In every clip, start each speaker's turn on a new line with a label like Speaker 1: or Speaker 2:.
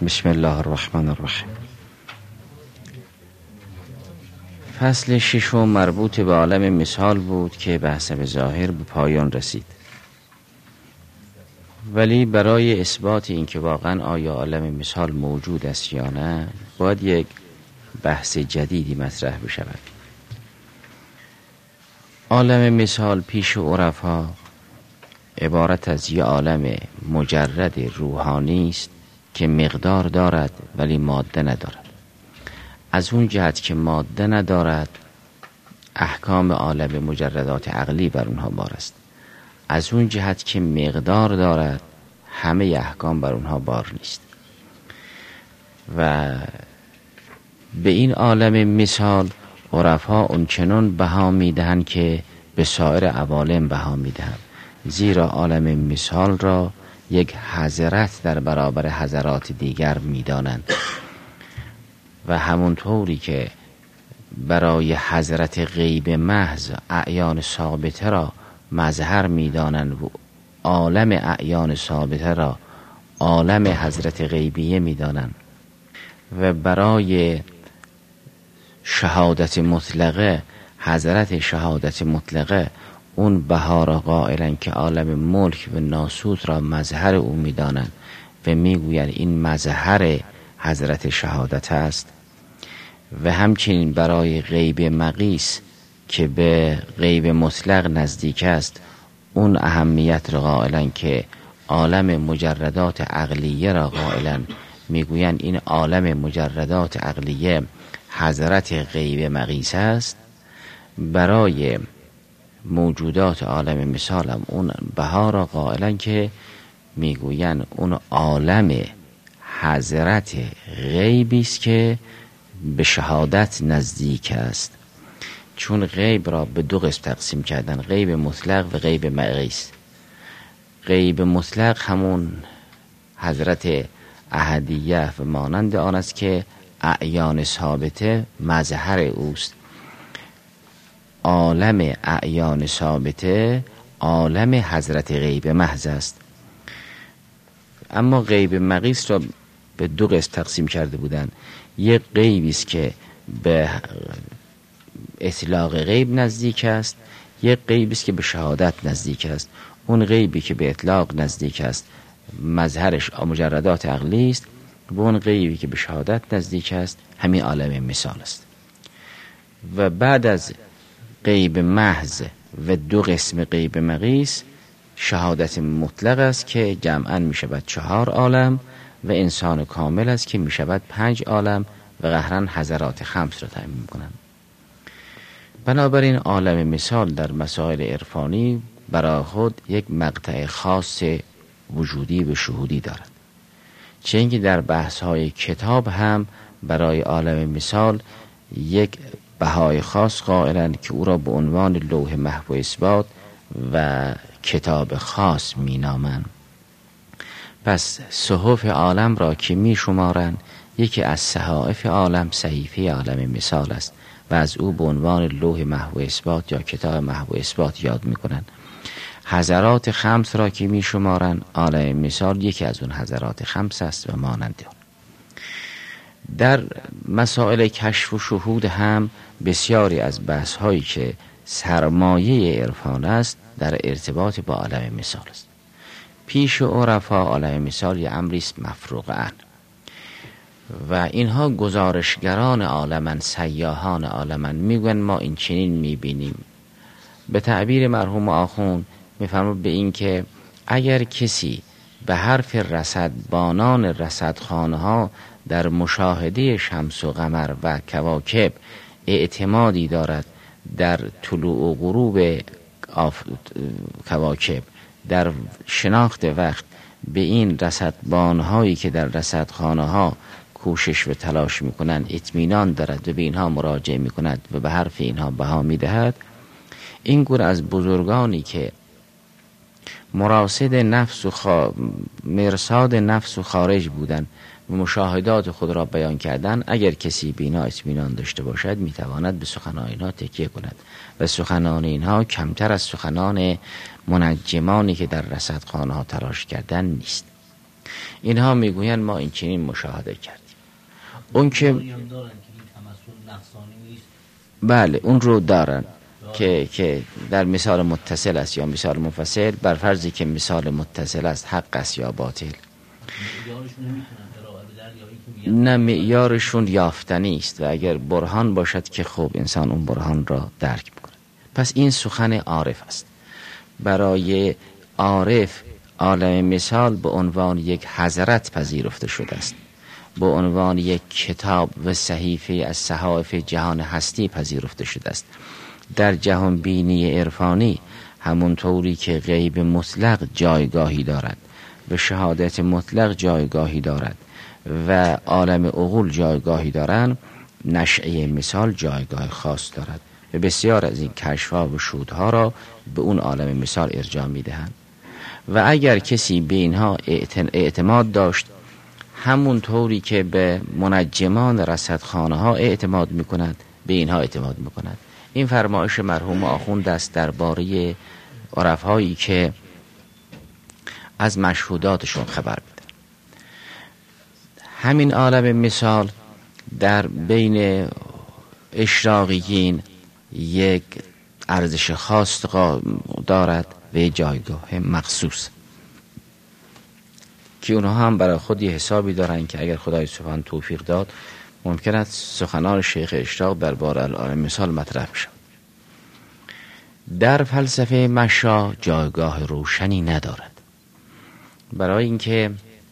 Speaker 1: بسم الله الرحمن الرحیم. فصل ششم مربوط به عالم مثال بود که به حسب ظاهر به پایان رسید، ولی برای اثبات اینکه واقعا آیا عالم مثال موجود است یا نه باید یک بحث جدیدی مطرح بشود. عالم مثال پیش عرفا عبارت از یک عالم مجرد روحانی است که مقدار دارد ولی ماده ندارد. از اون جهت که ماده ندارد احکام عالم مجردات عقلی بر اونها بار است، از اون جهت که مقدار دارد همه احکام بر اونها بار نیست. و به این عالم مثال عرفا اونچنان بها میدهند که به سایر عوالم بها میدهند، زیرا عالم مثال را یک حضرت در برابر حضرات دیگر میدانند و همونطوری که برای حضرت غیب محض اعیان ثابته را مظهر میدانند و عالم اعیان ثابته را عالم حضرت غیبیه میدانند و برای شهادت مطلقه حضرت شهادت مطلقه اون بها را قائلن که عالم ملک و ناسوت را مظهر او میدانند و میگویند این مظهر حضرت شهادت است. و همچنین برای غیب مقیس که به غیب مطلق نزدیک است اون اهمیت را قائلن که عالم مجردات عقلیه را قائلن، میگویند این عالم مجردات عقلیه حضرت غیب مقیس است. برای موجودات عالم مثال هم اون بها را قائلن که میگویند اون عالم حضرت غیبی است که به شهادت نزدیک است. چون غیب را به دو قسم تقسیم کردن، غیب مطلق و غیب مقیس. غیب مطلق همون حضرت احدیه و مانند آن است که اعیان ثابته مظهر اوست. عالم اعیان ثابته عالم حضرت غیب محض است. اما غیب مقیس را به دو قسم تقسیم کرده بودند. یک غیبی است که به اطلاق غیب نزدیک است، یک غیبی است که به شهادت نزدیک است. اون غیبی که به اطلاق نزدیک است مظهرش مجردات عقلی است و اون غیبی که به شهادت نزدیک است همین عالم مثال است. و بعد از غیب محض و دو قسم غیب مقیس شهادت مطلق است که جمعاً می شود 4 عالم و انسان کامل است که می شود 5 عالم و قهرن حضرات 5 را تعیین می کنند. بنابراین عالم مثال در مسائل عرفانی برای خود یک مقطع خاص وجودی و شهودی دارد، چه اینکه در بحث‌های کتاب هم برای عالم مثال یک بهای خاص قائلند که او را به عنوان لوح محو اثبات و کتاب خاص می نامند. پس صحف عالم را که می شمارند یکی از صحائف عالم صحیفه عالم مثال است و از او به عنوان لوح محو اثبات یا کتاب محو اثبات یاد می کنند. حضرات 5 را که می شمارند عالم مثال یکی از اون حضرات 5 است و مانند آن. در مسائل کشف و شهود هم بسیاری از بحث هایی که سرمایه عرفان است در ارتباط با عالم مثال است. پیش عرفا عالم مثال یه امری است مفروغاً و اینها گزارشگران عالمن، سیاحان عالمن، میگن ما این چنین میبینیم. به تعبیر مرحوم آخوند میفرماید به این که اگر کسی به حرف رصدبانان رصدخانه ها در مشاهده شمس و قمر و کواکب اعتمادی دارد، در طلوع و غروب کواکب، در شناخت وقت به این رصدبانهایی که در رصدخانه ها کوشش و تلاش میکنند اطمینان دارد و به اینها مراجعه میکند و به حرف اینها بها میدهد، این گروه از بزرگانی که مرصد نفس و مرصاد نفس و خارج بودند و مشاهدات خود را بیان کردن، اگر کسی به اینا اطمینان داشته باشد میتواند به سخنان اینها تکیه کند و سخنان اینها کمتر از سخنان منجمانی که در رصدخانه ها تلاش کردن نیست. اینها میگویند ما این چنین مشاهده کردیم. اون که بله اون رو دارن که در مثال متصل است یا مثال منفصل، بر فرضی که مثال متصل است حق است یا باطل. نه معیارشون یافتنی است و اگر برهان باشد که خوب انسان اون برهان را درک میکنه. پس این سخن عارف است. برای عارف عالم مثال به عنوان یک حضرت پذیرفته شده است، به عنوان یک کتاب و صحیفه از صحائف جهان هستی پذیرفته شده است. در جهان بینی عرفانی همونطوری که غیب مطلق جایگاهی دارد و شهادت مطلق جایگاهی دارد و عالم عقول جایگاهی دارند، نشأه مثال جایگاه خاص دارد و بسیار از این کشف‌ها و شهودها را به اون عالم مثال ارجاع می‌دهند. و اگر کسی به اینها اعتماد داشت، همون طوری که به منجمان رصدخانه ها اعتماد می‌کند به اینها اعتماد می‌کند. این فرمایش مرحوم آخوند است درباره عرفایی که از مشهوداتشون خبر میدن. همین عالم مثال در بین اشراقیین یک ارزش خاص دارد و جایگاه مخصوص که اونها هم برای خود یه حسابی دارن که اگر خدای سبحان توفیق داد ممکن است سخنان شیخ اشراق درباره عالم مثال مطرح بشود. در فلسفه مشا جایگاه روشنی ندارد، برای اینکه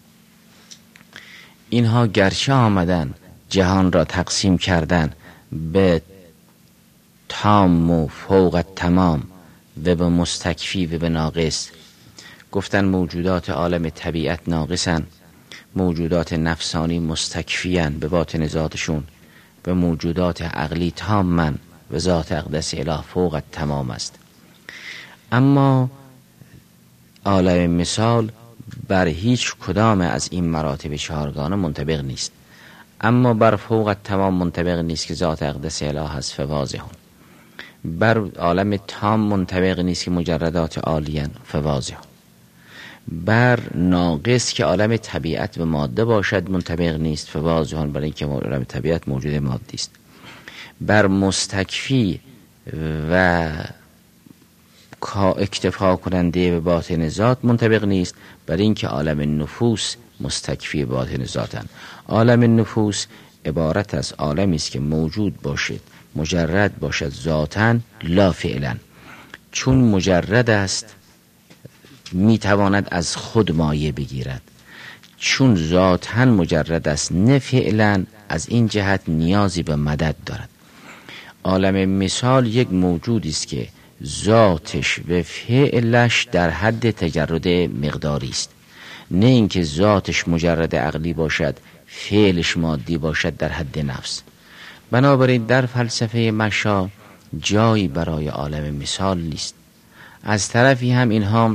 Speaker 1: اینها گرچه آمدن جهان را تقسیم کردن به تام و فوق تمام و به مستکفی و به ناقص، گفتن موجودات عالم طبیعت ناقصن، موجودات نفسانی مستکفیان به باطن ذاتشون، به موجودات عقلی تامن و ذات اقدس اله فوق تمام است. اما عالم مثال بر هیچ کدام از این مراتب چهارگانه منطبق نیست، اما بر فوق تمام منطبق نیست که ذات اقدس اله هست فواضحون، بر عالم تام منطبق نیست که مجردات عالیان فواضحون، بر ناقص که عالم طبیعت و ماده باشد منطبق نیست فواضحون، برای اینکه عالم طبیعت موجود مادی است، بر مستکفی و اکتفا کننده به باطن ذات منطبق نیست، برای اینکه عالم نفوس مستکفی باطن ذاتن. عالم نفوس عبارت از عالمی است که موجود باشد، مجرد باشد ذاتن لا فعلا. چون مجرد است میتواند از خود مایه بگیرد، چون ذاتن مجرد است نه فعلا، از این جهت نیازی به مدد دارد. عالم مثال یک موجودی است که ذاتش و فعلش در حد تجرد مقداری است، نه اینکه ذاتش مجرد عقلی باشد فعلش مادی باشد در حد نفس. بنابراین در فلسفه مشا جایی برای عالم مثال نیست. از طرفی هم اینها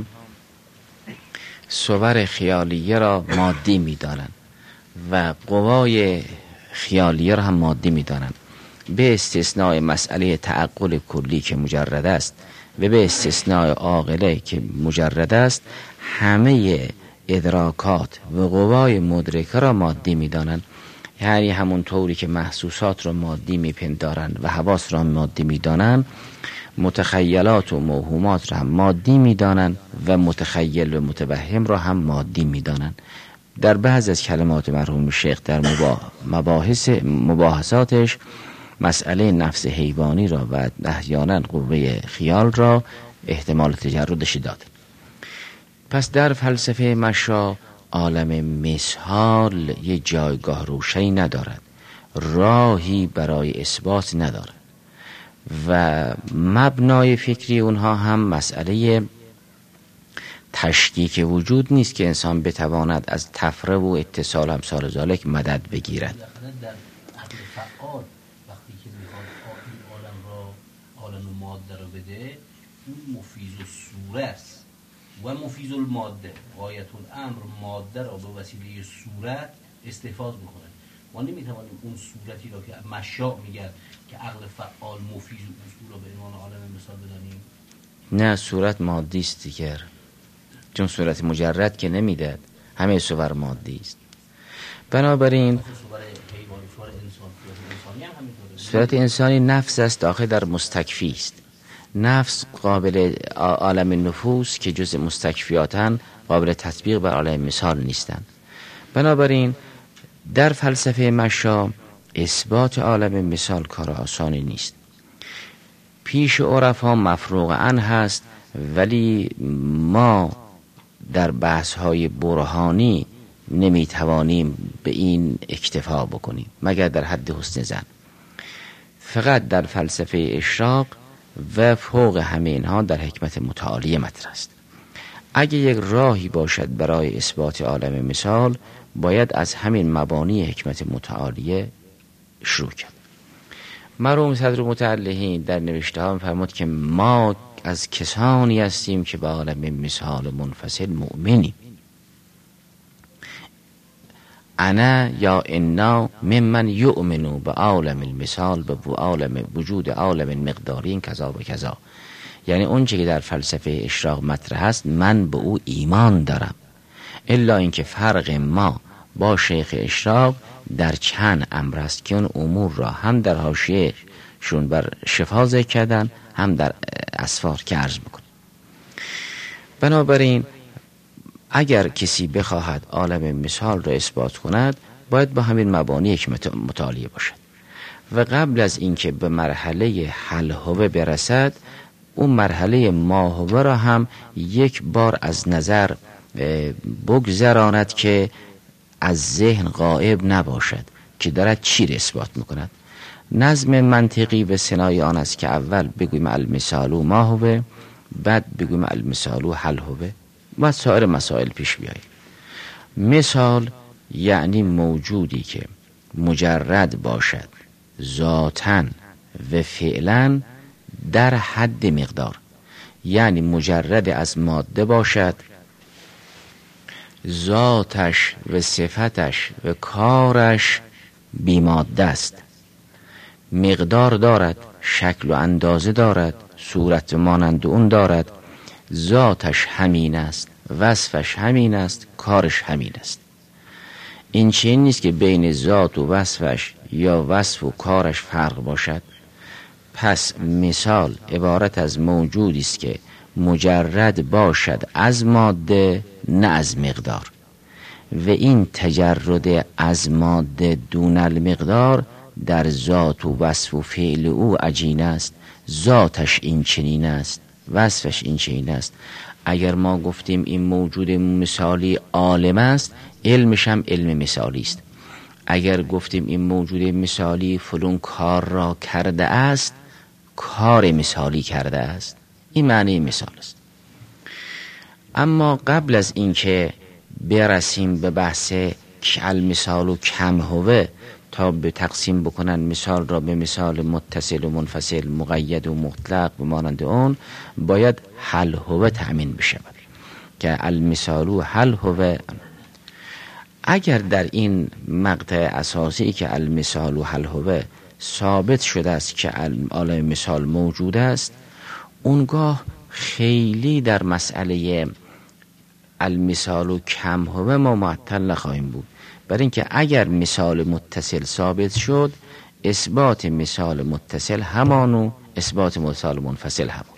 Speaker 1: صور خیالیه را مادی می‌دانند و قوای خیالیه را هم مادی می‌دانند، به استثناء مسئله تعقل کلی که مجرد است و به استثناء عاقله که مجرد است، همه ادراکات و قوای مدرکه را مادی می‌دانند. یعنی همون طوری که محسوسات را مادی می‌پندارند و حواس را مادی می‌دانند، متخیلات و موهومات را هم مادی می‌دانند و متخیل و متوهم را هم مادی می‌دانند. در بعض از کلمات مرحوم شیخ در مباحثاتش مسئله نفس حیوانی را و احیانا قوه خیال را احتمال تجردش داد. پس در فلسفه مشا عالم مثال یک جایگاه روشنی ندارد، راهی برای اثبات ندارد و مبنای فکری اونها هم مسئله تشکیک وجود نیست که انسان بتواند از تفره و اتصال امثال ذالک مدد بگیرد.
Speaker 2: در عقل فعال وقتی که میخواد این عالم را عالم ماده رو بده، اون مفیز الصوره است و مفیز الماده، غایت الامر ماده را به وسیله صورت استحفاظ میکنه. ما نمیتوانیم اون صورتی را که مشاء میگن که عقل فعال مفیز اصول را به عنوان عالم مثال بدانیم.
Speaker 1: نه، صورت مادی است دیگر، چون صورت مجرد که نمیداد. همه صور مادی است. بنابراین صورت انسانی نفس است، داخل در مستکفی است. نفس قابل عالم نفوس که جز مستکفیاتن قابل تطبیق بر عالم مثال نیستند. بنابراین در فلسفه مشا اثبات عالم مثال کار آسانی نیست. پیش عرفا مفروغ عنه هست، ولی ما در بحث‌های برهانی نمیتوانیم به این اکتفا بکنیم مگر در حد حسن ظن. فقط در فلسفه اشراق و فوق همه اینها در حکمت متعالیه مطرح است. اگه یک راهی باشد برای اثبات عالم مثال، باید از همین مبانی حکمت متعالیه شروع کرد. مرحوم صدر متعلهین در نوشته ها می‌فرماد که ما از کسانی هستیم که به عالم مثال منفصل مؤمنیم. انا یا انا ممن یؤمنو به عالم المثال، به عالم وجود عالم مقداری کذا و کذا. یعنی اون چیزی که در فلسفه اشراق مطرح است من به او ایمان دارم، الا اینکه فرق ما با شیخ اشراق در چند امر است که اون امور را هم در حاشیه شون بر شفا ذکر کردن، هم در اسفار که عرض میکنه. بنابراین اگر کسی بخواهد عالم مثال را اثبات کند، باید با همین مبانی حکمت متعالیه باشد و قبل از اینکه به مرحله حلهوه برسد، اون مرحله ماهوه را هم یک بار از نظر بگذراند که از ذهن غائب نباشد که دارد چی را اثبات میکند. نظم منطقی به سنای آن است که اول بگویم المثال ماهوه، بعد بگویم المثال حلهوه و سایر مسائل پیش بیاید. مثال یعنی موجودی که مجرد باشد ذاتاً و فعلاً در حد مقدار، یعنی مجرد از ماده باشد، ذاتش و صفتش و کارش بی ماده است، مقدار دارد، شکل و اندازه دارد، صورت مانند اون دارد، ذاتش همین است، وصفش همین است، کارش همین است. این چیزی نیست که بین ذات و وصفش یا وصف و کارش فرق باشد. پس مثال عبارت از موجودی است که مجرد باشد از ماده نه از مقدار، و این تجرد از ماده دون المقدار در ذات و وصف و فعل او عجین است. ذاتش این چنین است، وصفش این چنین است. اگر ما گفتیم این موجود مثالی عالم است، علمش هم علم مثالی است. اگر گفتیم این موجود مثالی فلان کار را کرده است، کار مثالی کرده است. این معنی مثال است. اما قبل از اینکه برسیم به بحث المثال و کم هوه، تا به تقسیم بکنن مثال را به مثال متصل و منفصل، مقید و مطلق و مانند اون، باید حل هوه تأمین بشود که المثال و حل هوه. اگر در این مقطع اساسی که المثال و حل هوه ثابت شده است که عالم مثال موجود است، اونگاه خیلی در مسئله المثال و کم هوه ما معطل نخواهیم بود. برای اینکه اگر مثال متصل ثابت شد، اثبات مثال متصل همان و اثبات مثال منفصل همان،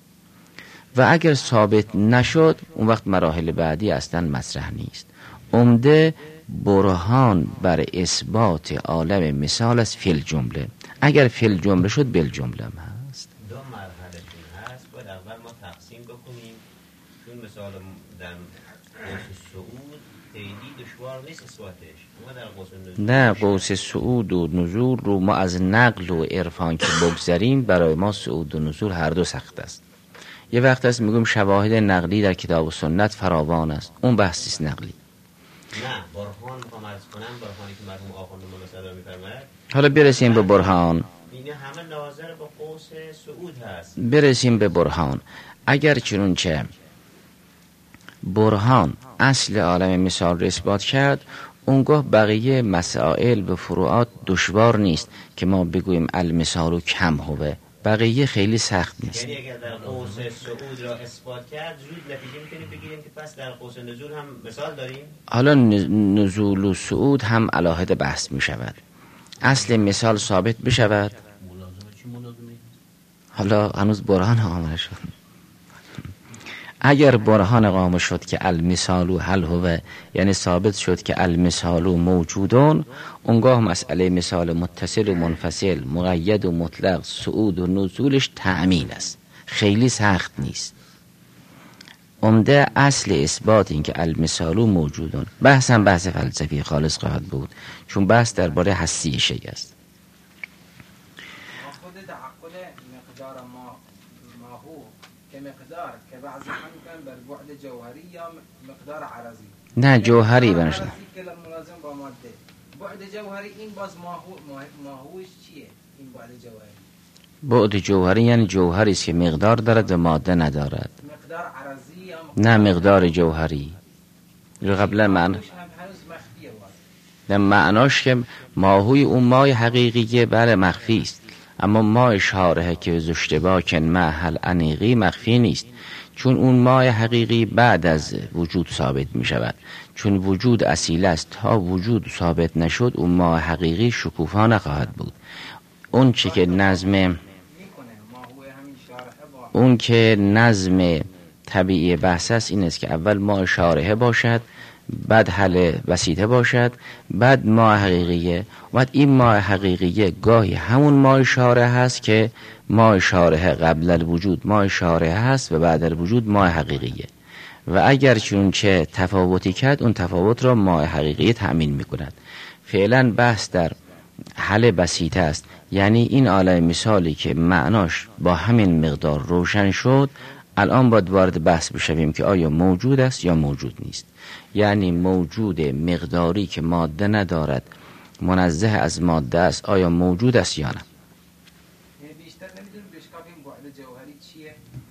Speaker 1: و اگر ثابت نشد اون وقت مراحل بعدی اصلا مطرح نیست. عمده برهان بر اثبات عالم مثال است فی الجمله. اگر فی الجمله شد بالجمله هم هست.
Speaker 3: دو مرحله هست. باید اول ما تقسیم بکنیم، چون مثال در قوس صعود خیلی دشوار نیست اثباتش. ما در قوس نزول
Speaker 1: نه، قوس صعود و نزول رو ما از نقل و عرفان که بگذاریم، برای ما صعود و نزول هر دو سخت است. یه وقت است میگم شواهد نقلی در کتاب و سنت فراوان است، اون بحثی است نقلی.
Speaker 3: نه، برهان میخوام عرض کنم، برهانی که مرحوم آخوند مولا صدر میفرماید.
Speaker 1: حالا برسیم به برهان.
Speaker 3: اینه همه ناظر به قوس صعود هست.
Speaker 1: برسیم به برهان. اگر چنانچه برهان اصل عالم مثال را اثبات کرد، اونگاه بقیه مسائل و فروعات دشوار نیست که ما بگوییم المثال و کم هوه، بقیه خیلی سخت نیست.
Speaker 3: یعنی اگر در قوس صعود را اثبات کرد زود نتیجه میتونیم بگیریم که پس در قوس نزول هم مثال داریم.
Speaker 1: حالا نزول و صعود هم علاهده بحث می شود. اصل مثال ثابت بشود، حالا هنوز برهان آمده شد. اگر برهان قائم شد که المثال هل هو، یعنی ثابت شد که المثال موجودون، اونگاه مسئله مثال متصل و منفصل، مقید و مطلق، صعود و نزولش تأمین است، خیلی سخت نیست. عمده اصل اثبات این که المثال موجودون. بحث هم بحث فلسفی خالص خواهد بود، چون بحث درباره هستی شیء است.
Speaker 4: مقدار که بعضی هم بر بعد جوهری یا مقدار عرضی.
Speaker 1: نه جوهری بنشن.
Speaker 4: عرضی که ملازم با ماده. بعد جوهری این باز ماهوش چیه؟ این بعد جوهری.
Speaker 1: بعد جوهری یعنی جوهری است که مقدار دارد و ماده ندارد.
Speaker 4: مقدار عرضی یا
Speaker 1: نه مقدار جوهری. رو قبلا معنی نه معناش که ماهوی اون مای حقیقیه بله مخفی است، اما مای شارحه که زشتبا کن محل انیقی مخفی نیست، چون اون مای حقیقی بعد از وجود ثابت می شود. چون وجود اصیل است، تا وجود ثابت نشد اون مای حقیقی شکوفا نخواهد بود. اون چی که نظم طبیعی بحث است این است که اول مای شارحه باشد، بعد حل وسیطه باشد، بعد ماء حقیقیه. بعد این ماء حقیقیه گاهی همون ماء شارحه هست که ماء شارحه قبل الوجود ماء شارحه هست و بعد الوجود ماء حقیقیه، و اگر چون چه تفاوتی کرد اون تفاوت را ماء حقیقیه تأمین میکند. فعلا بحث در حل وسیطه است، یعنی این عالم مثالی که معناش با همین مقدار روشن شد، الان باید وارد بحث بشویم که آیا موجود است یا موجود نیست. یعنی موجود مقداری که ماده ندارد، منزه از ماده است، آیا موجود است یا نه.
Speaker 4: بیشتر نمیدونیم بشکافیم بعد جوهری چیه؟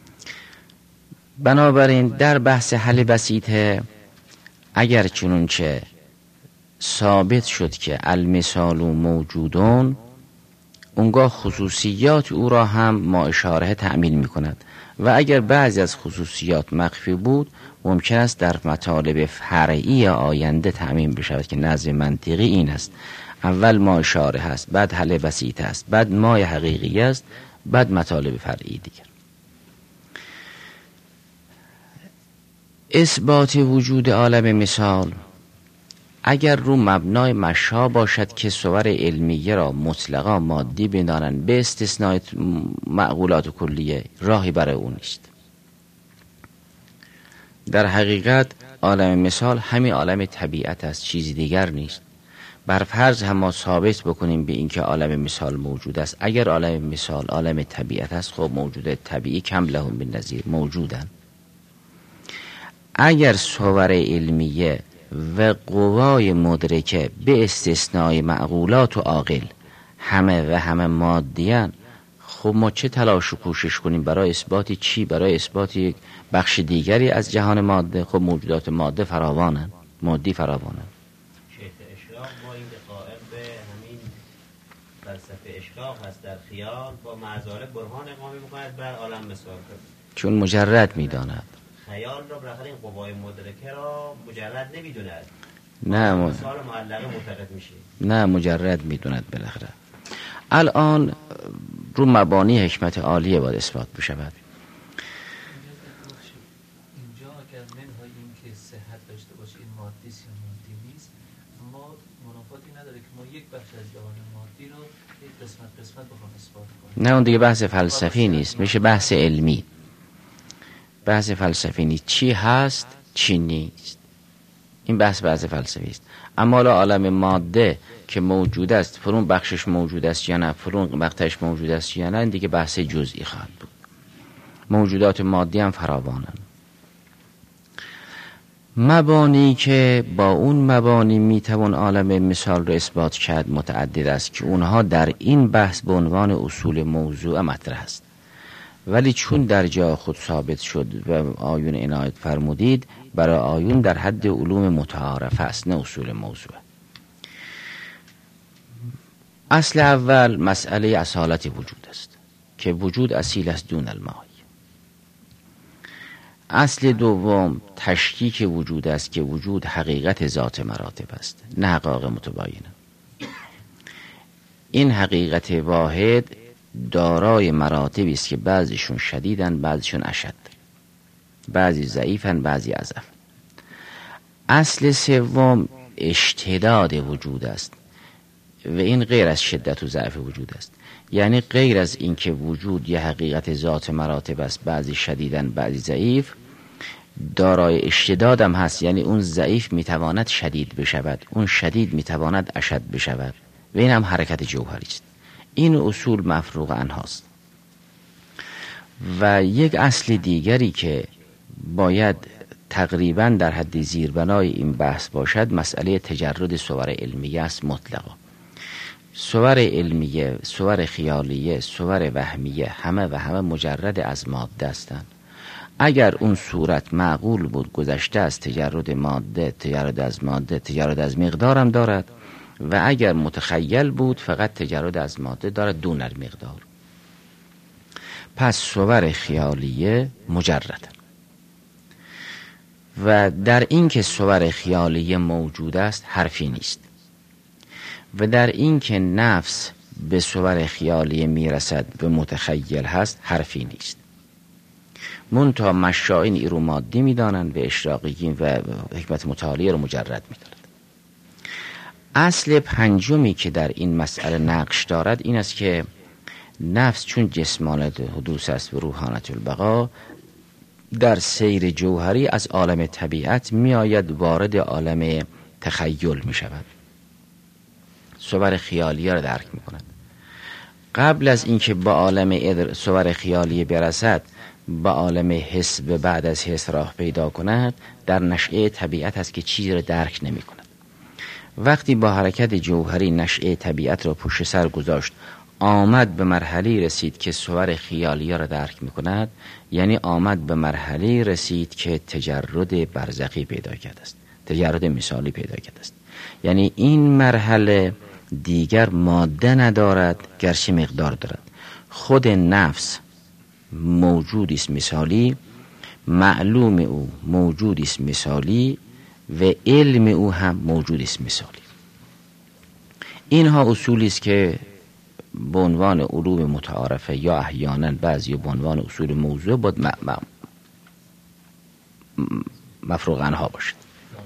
Speaker 1: بنابراین در بحث حل وسیطه اگر چنونچه ثابت شد که المثال موجودون، اونگاه خصوصیات او را هم ما اشاره تأمین می کند، و اگر بعضی از خصوصیات مخفی بود ممکن است در مطالب فرعی آینده تأمین بشود که نظم منطقی این است: اول ما اشاره هست، بعد حل وسیطه است، بعد ما حقیقی است، بعد مطالب فرعی دیگر. اثبات وجود عالم مثال اگر رو مبنای مشا باشد که صور علمیه را مطلقا مادی بدانند به استثناء معقولات کلیه، راهی برای اون نیست. در حقیقت عالم مثال همین عالم طبیعت است، چیزی دیگر نیست. بر فرض هم ما ثابت بکنیم به اینکه عالم مثال موجود است. اگر عالم مثال عالم طبیعت است، خب موجود طبیعی کم لهم بالنظیر موجودن. اگر صور علمیه و قوای مدرکه به استثنای معقولات و عاقل همه مادیان، خب ما چه تلاش و کوشش کنیم برای اثبات چی؟ برای اثبات یک بخش دیگری از جهان ماده. خب موجودات ماده فراوانند، مادی فراوانند.
Speaker 3: شیخ اشراق با این قائل به همین فلسفه اشراق هست، در خیال با معذاره برهان اقامه می‌کند بر عالم مثال،
Speaker 1: چون مجرد می‌داند.
Speaker 3: خیال را بالاخره این قوای مدرکه را مجرد نمی‌دوند.
Speaker 1: نه
Speaker 3: مثال معلقه معتقد میشه.
Speaker 1: نه مجرد می‌دوند بالاخره. الان رو مبانی حکمت عالیه باید اثبات بشود.
Speaker 5: اینجا اگر منهای این که صحت داشته باشه این مادی است یا مادی نیست، ما منافاتی نداره که ما یک بخش از جهان مادی رو یک قسمت بخوام اثبات کنیم.
Speaker 1: نه اون دیگه بحث فلسفی نیست، میشه بحث علمی. بحث فلسفی نیست، چی هست چی نیست، این بحث فلسفی است. اما عالم ماده که موجود است، فرون بخشش موجود است یا نه، فرون بخشش موجود است یا نه، این دیگه بحث جزئی خواهد بود. موجودات مادی هم فراوانند. مبانی که با اون مبانی میتوان عالم مثال رو اثبات کرد متعدد است که اونها در این بحث به عنوان اصول موضوع مطرح است، ولی چون در جا خود ثابت شد و آیون عنایت فرمودید، برای آیون در حد علوم متعارف است، نه اصول موضوع. اصل اول مسئله اصالت وجود است. که وجود اصیل است دون الماء. اصل دوم تشکیک وجود است که وجود حقیقت ذات مراتب است، نه حقایق متباینه. این حقیقت واحد دارای مراتبی است که بعضیشون شدیدن، بعضیشون اشد، بعضی ضعیفن، بعضی اضعف. اصل سوم اشتداد وجود است و این غیر از شدت و ضعف وجود است. یعنی غیر از این که وجود یه حقیقت ذات مراتب است، بعضی شدیدن بعضی ضعیف، دارای اشتداد هم هست. یعنی اون ضعیف میتواند شدید بشود، اون شدید میتواند اشد بشود و این هم حرکت جوهری است. این اصول مفروغ عنهاست. و یک اصل دیگری که باید تقریبا در حد زیربنای این بحث باشد مسئله تجرد صور علمیه است مطلقا. صور علمیه، صور خیالیه، صور وهمیه همه مجرد از ماده هستند. اگر اون صورت معقول بود گذشته از تجرد ماده، تجرد از ماده، تجرد از مقدار هم دارد و اگر متخیل بود فقط تجرد از ماده دارد دون المقدار. پس صور خیالیه مجرد و در این که صور خیالیه موجود است حرفی نیست و در این که نفس به صور خیالیه میرسد به متخیل هست حرفی نیست. منتها مشائین ای رو مادی میدانند و اشراقیین و حکمت متعالیه رو مجرد میدانند. اصل پنجمی که در این مسئله نقش دارد این است که نفس چون جسمانت حدوث است و روحانت البقا، در سیر جوهری از عالم طبیعت می آید وارد عالم تخیل می شود، صور خیالیه را درک می کند. قبل از اینکه با عالم صور خیالیه برسد با عالم حس و بعد از حس راه پیدا کند، در نشأه طبیعت است که چیزی را درک نمی کند. وقتی با حرکت جوهری نشأه طبیعت را پشت سر گذاشت، آمد به مرحله رسید که صور خیالیه را درک می کند، یعنی آمد به مرحله رسید که تجرد برزخی پیدا کرده است، تجرد مثالی پیدا کرده است. یعنی این مرحله دیگر ماده ندارد گرچه مقدار دارد. خود نفس موجودی است مثالی، معلوم او موجودی است مثالی و علم او هم موجودی است مثالی. اینها اصولی است که به عنوان علوم متعارفه یا احیانا بعضی به عنوان اصول موضوع باید مفروغ عنها باشد.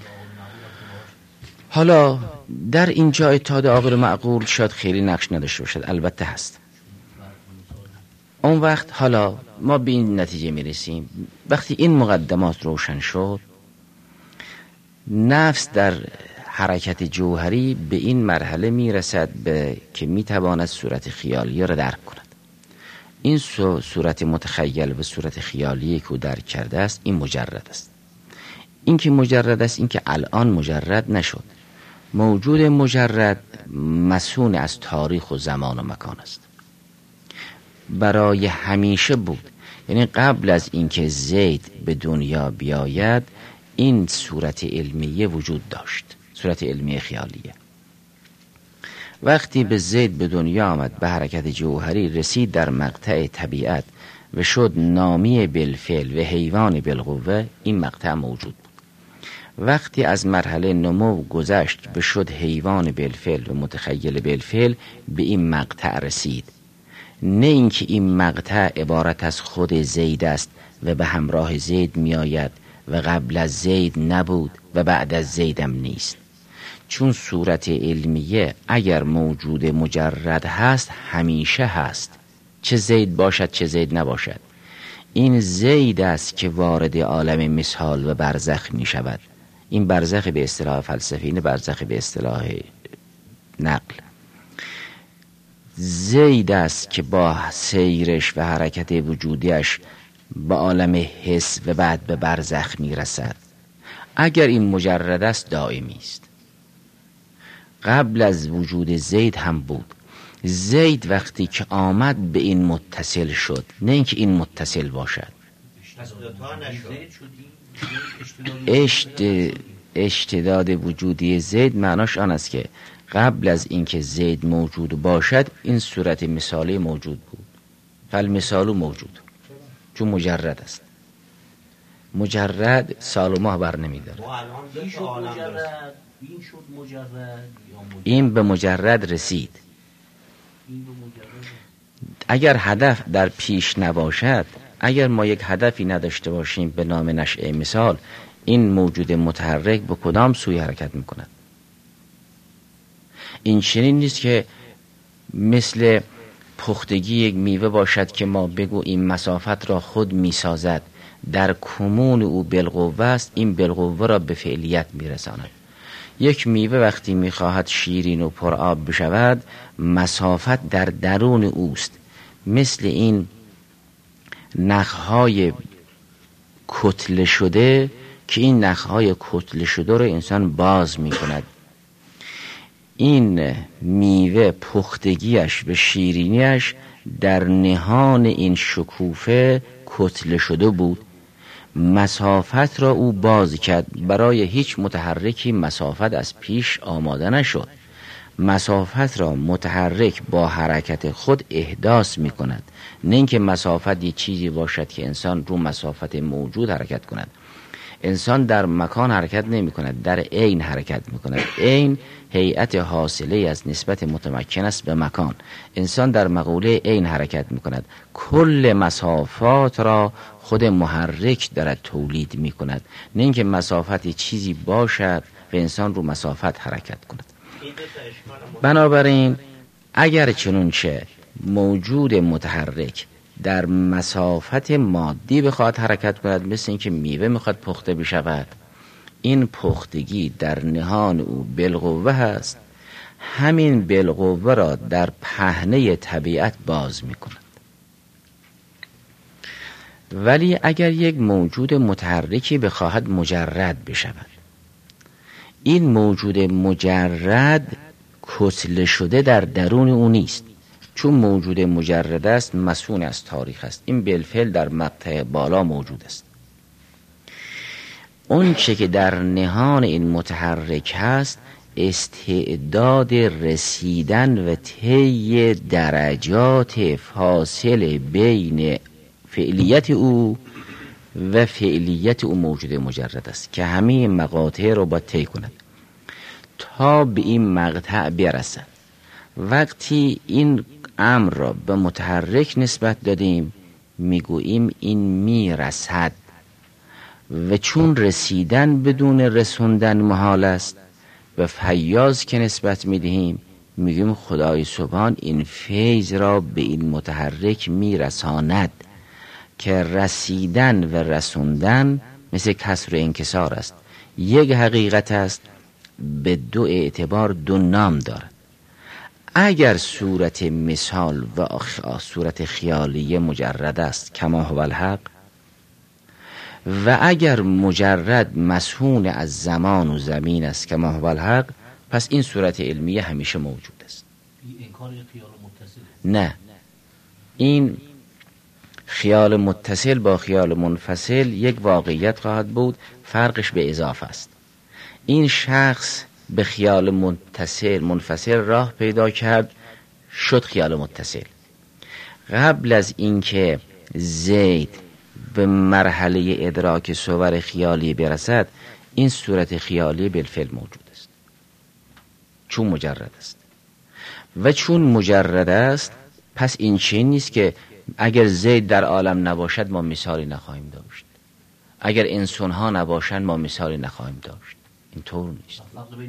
Speaker 1: حالا در اینجا اتحاد عاقل و معقول شاید خیلی نقش نداشته باشد، البته هست. اون وقت حالا ما به این نتیجه میرسیم وقتی این مقدمات روشن شد، نفس در حرکت جوهری به این مرحله میرسد که میتواند صورت خیالیه را درک کند. این صورت متخیل و صورت خیالیه که درک کرده است این مجرد است. این که مجرد است، این که الان مجرد نشد. موجود مجرد مسئول از تاریخ و زمان و مکان است، برای همیشه بود. یعنی قبل از اینکه زید به دنیا بیاید این صورت علمیه وجود داشت، صورت علمیه خیالیه. وقتی به زید به دنیا آمد به حرکت جوهری رسید در مقطع طبیعت و شد نامی بالفعل و حیوان بالقوه، این مقطع موجود بود. وقتی از مرحله نمو گذشت به شد حیوان بالفعل و متخیل بالفعل، به این مقطع رسید. نه اینکه این مقطع عبارت از خود زید است و به همراه زید می آید و قبل از زید نبود و بعد از زیدم نیست. چون صورت علمیه اگر موجود مجرد هست همیشه هست، چه زید باشد چه زید نباشد. این زید است که وارد عالم مثال و برزخ می شود. این برزخ به اصطلاح فلسفی، نه برزخ به اصطلاح نقل. زید است که با سیرش و حرکت وجودیش به عالم حس و بعد به برزخ می رسد. اگر این مجرد است دائمی است. قبل از وجود زید هم بود. زید وقتی که آمد به این متصل شد، نه اینکه این متصل باشد. اشتداد وجودی زید معناش آن است که قبل از اینکه زید موجود باشد این صورت مثالی موجود بود. فالمثال موجود، چون مجرد است. مجرد سال و ماه بر نمیداره.
Speaker 3: ما الان دو
Speaker 2: این
Speaker 3: تا
Speaker 2: شد
Speaker 3: عالم داریم.
Speaker 2: مجرد، این شد مجرد یا مجرد؟
Speaker 1: این به مجرد رسید.
Speaker 2: این به مجرد.
Speaker 1: اگر هدف در پیش نباشد، اگر ما یک هدفی نداشته باشیم به نام نشأه مثال، این موجود متحرک به کدام سوی حرکت میکند؟ این چنین نیست که مثل پختگی یک میوه باشد که ما بگو این مسافت را خود میسازد، در کمون او بالقوه است، این بالقوه را به فعلیت میرساند. یک میوه وقتی میخواهد شیرین و پرآب بشود، مسافت در درون اوست. مثل این نخهای کتله شده که این نخهای کتله شده رو انسان باز میکند. این میوه پختگیش و شیرینیش در نهان این شکوفه کتله شده بود، مسافت را او باز کرد. برای هیچ متحرکی مسافت از پیش آماده نشد. مسافت را متحرک با حرکت خود احداث می کند، نه اینکه مسافت یک چیزی باشد که انسان رو مسافت موجود حرکت کند. انسان در مکان حرکت نمی کند، در عین حرکت می کند. عین هیئت حاصله از نسبت متمکن است به مکان. انسان در مقوله عین حرکت می کند. کل مسافات را خود محرک دارد تولید می کند، نه اینکه مسافت چیزی باشد و انسان رو مسافت حرکت کند. بنابراین اگر چنانچه موجود متحرک در مسافت مادی بخواد حرکت کند، مثل اینکه میوه میخواد پخته بشود، این پختگی در نهان او بالقوه هست، همین بالقوه را در پهنه طبیعت باز میکند. ولی اگر یک موجود متحرکی بخواهد مجرد بشود، این موجود مجرد کتله شده در درون او نیست، چون موجود مجرد است مسئول از تاریخ است. این بالفعل در مقطع بالا موجود است. اون چه که در نهان این متحرک هست استعداد رسیدن و طی درجات فاصله بین فعلیت او و فعلیت او موجود مجرد است که همه این مقاطع رو باید طی کند تا به این مقطع برسد. وقتی این امر را به متحرک نسبت دادیم میگوییم این میرسد، و چون رسیدن بدون رسوندن محال است و فیاض که نسبت میدهیم میگیم خدای سبحان این فیض را به این متحرک میرساند، که رسیدن و رسوندن مثل کسر و انکسار است. یک حقیقت است به دو اعتبار دو نام دارد. اگر صورت مثال و صورت خیالیه مجرد است کما هو الحق، و اگر مجرد مسحون از زمان و زمین است کما هو الحق، پس این صورت علمیه همیشه موجود است.
Speaker 2: این انکار خیال متصل؟
Speaker 1: نه، این خیال متصل با خیال منفصل یک واقعیت خواهد بود، فرقش به اضافه است. این شخص به خیال منفصل راه پیدا کرد، شد خیال متصل. قبل از اینکه زید به مرحله ادراک صور خیالی برسد، این صورت خیالی بالفعل موجود است، چون مجرد است. و چون مجرد است پس این چنین نیست که اگر زید در عالم نباشد ما مثالی نخواهیم داشت، اگر انسان ها نباشند ما مثالی نخواهیم داشت. این طور نیست.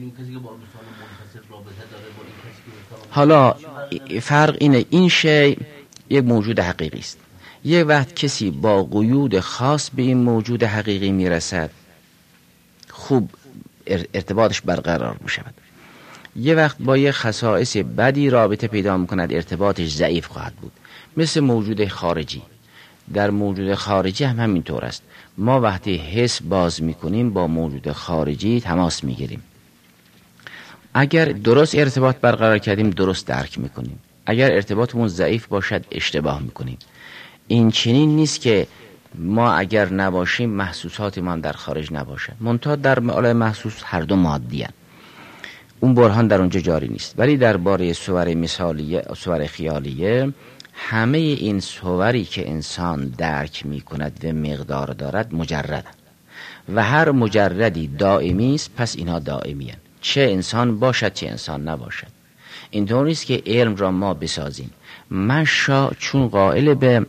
Speaker 1: حالا فرق اینه، این شی یک موجود حقیقی است. یه وقت کسی با قیود خاص به این موجود حقیقی میرسد، خوب ارتباطش برقرار میشود. یه وقت با یه خصائص بدی رابطه پیدا میکند، ارتباطش ضعیف خواهد بود. مثل موجود خارجی. در موجود خارجی هم همینطور است. ما وقتی حس باز میکنیم با موجود خارجی تماس میگیریم. اگر درست ارتباط برقرار کردیم درست درک میکنیم، اگر ارتباطمون ضعیف باشد اشتباه میکنیم. این چنین نیست که ما اگر نباشیم محسوسات ما در خارج نباشد، منتها در عالم محسوس هر دو مادی هستند. اون برهان در اونجا جاری نیست. ولی در باره صور مثالیه، صور خیالیه، همه این صوری که انسان درک می کند و مقدار دارد مجرد و هر مجردی دائمی است، پس اینها دائمی هستند، چه انسان باشد چه انسان نباشد. اینطور نیست که علم را ما بسازیم. مشا چون قائل به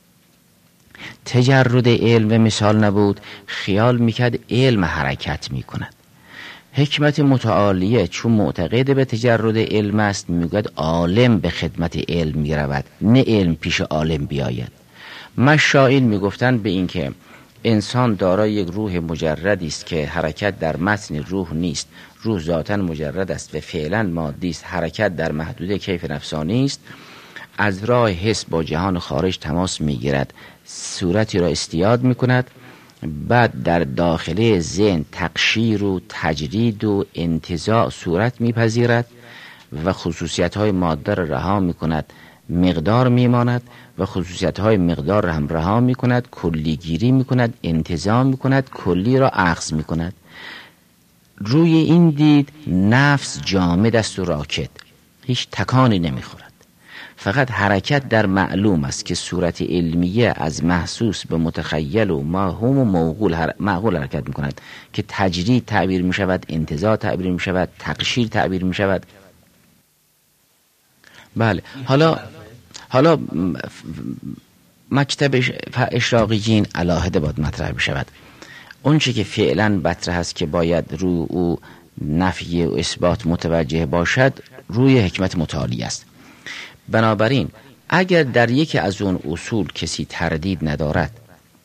Speaker 1: تجرد علم و مثال نبود، خیال میکرد علم حرکت میکند. حکمت متعالیه چون معتقد به تجرد علم است، میگوید عالم به خدمت علم میرود، نه علم پیش عالم بیاید. مشایین میگفتند به این که انسان دارای یک روح مجردی است که حرکت در متن روح نیست، روح ذاتاً مجرد است و فعلا مادی است، حرکت در محدوده کیف نفسانی است، از راه حس با جهان خارج تماس میگیرد، صورتی را استیاد میکند، بعد در داخله ذهن تقشیر و تجرید و انتزاع صورت میپذیرد و خصوصیت‌های ماده را رها میکند، مقدار میماند و خصوصیت‌های مقدار را هم رها میکند، کلی گیری میکند، انتزاع میکند، کلی را اخذ میکند. روی این دید نفس جامد است و راکد، هیچ تکانی نمیخورد، فقط حرکت در معلوم است که صورت علمیه از محسوس به متخیل و موهوم و معقول حرکت میکند که تجرید تعبیر میشود، انتزاع تعبیر میشود، تقشیر تعبیر میشود. بله، حالا مکتب اشراقیین علاهده باید مطرح بشود. اون چی که فعلا مطرح است که باید روی او نفی و اثبات متوجه باشد، روی حکمت متعالی است. بنابراین اگر در یکی از اون اصول کسی تردید ندارد،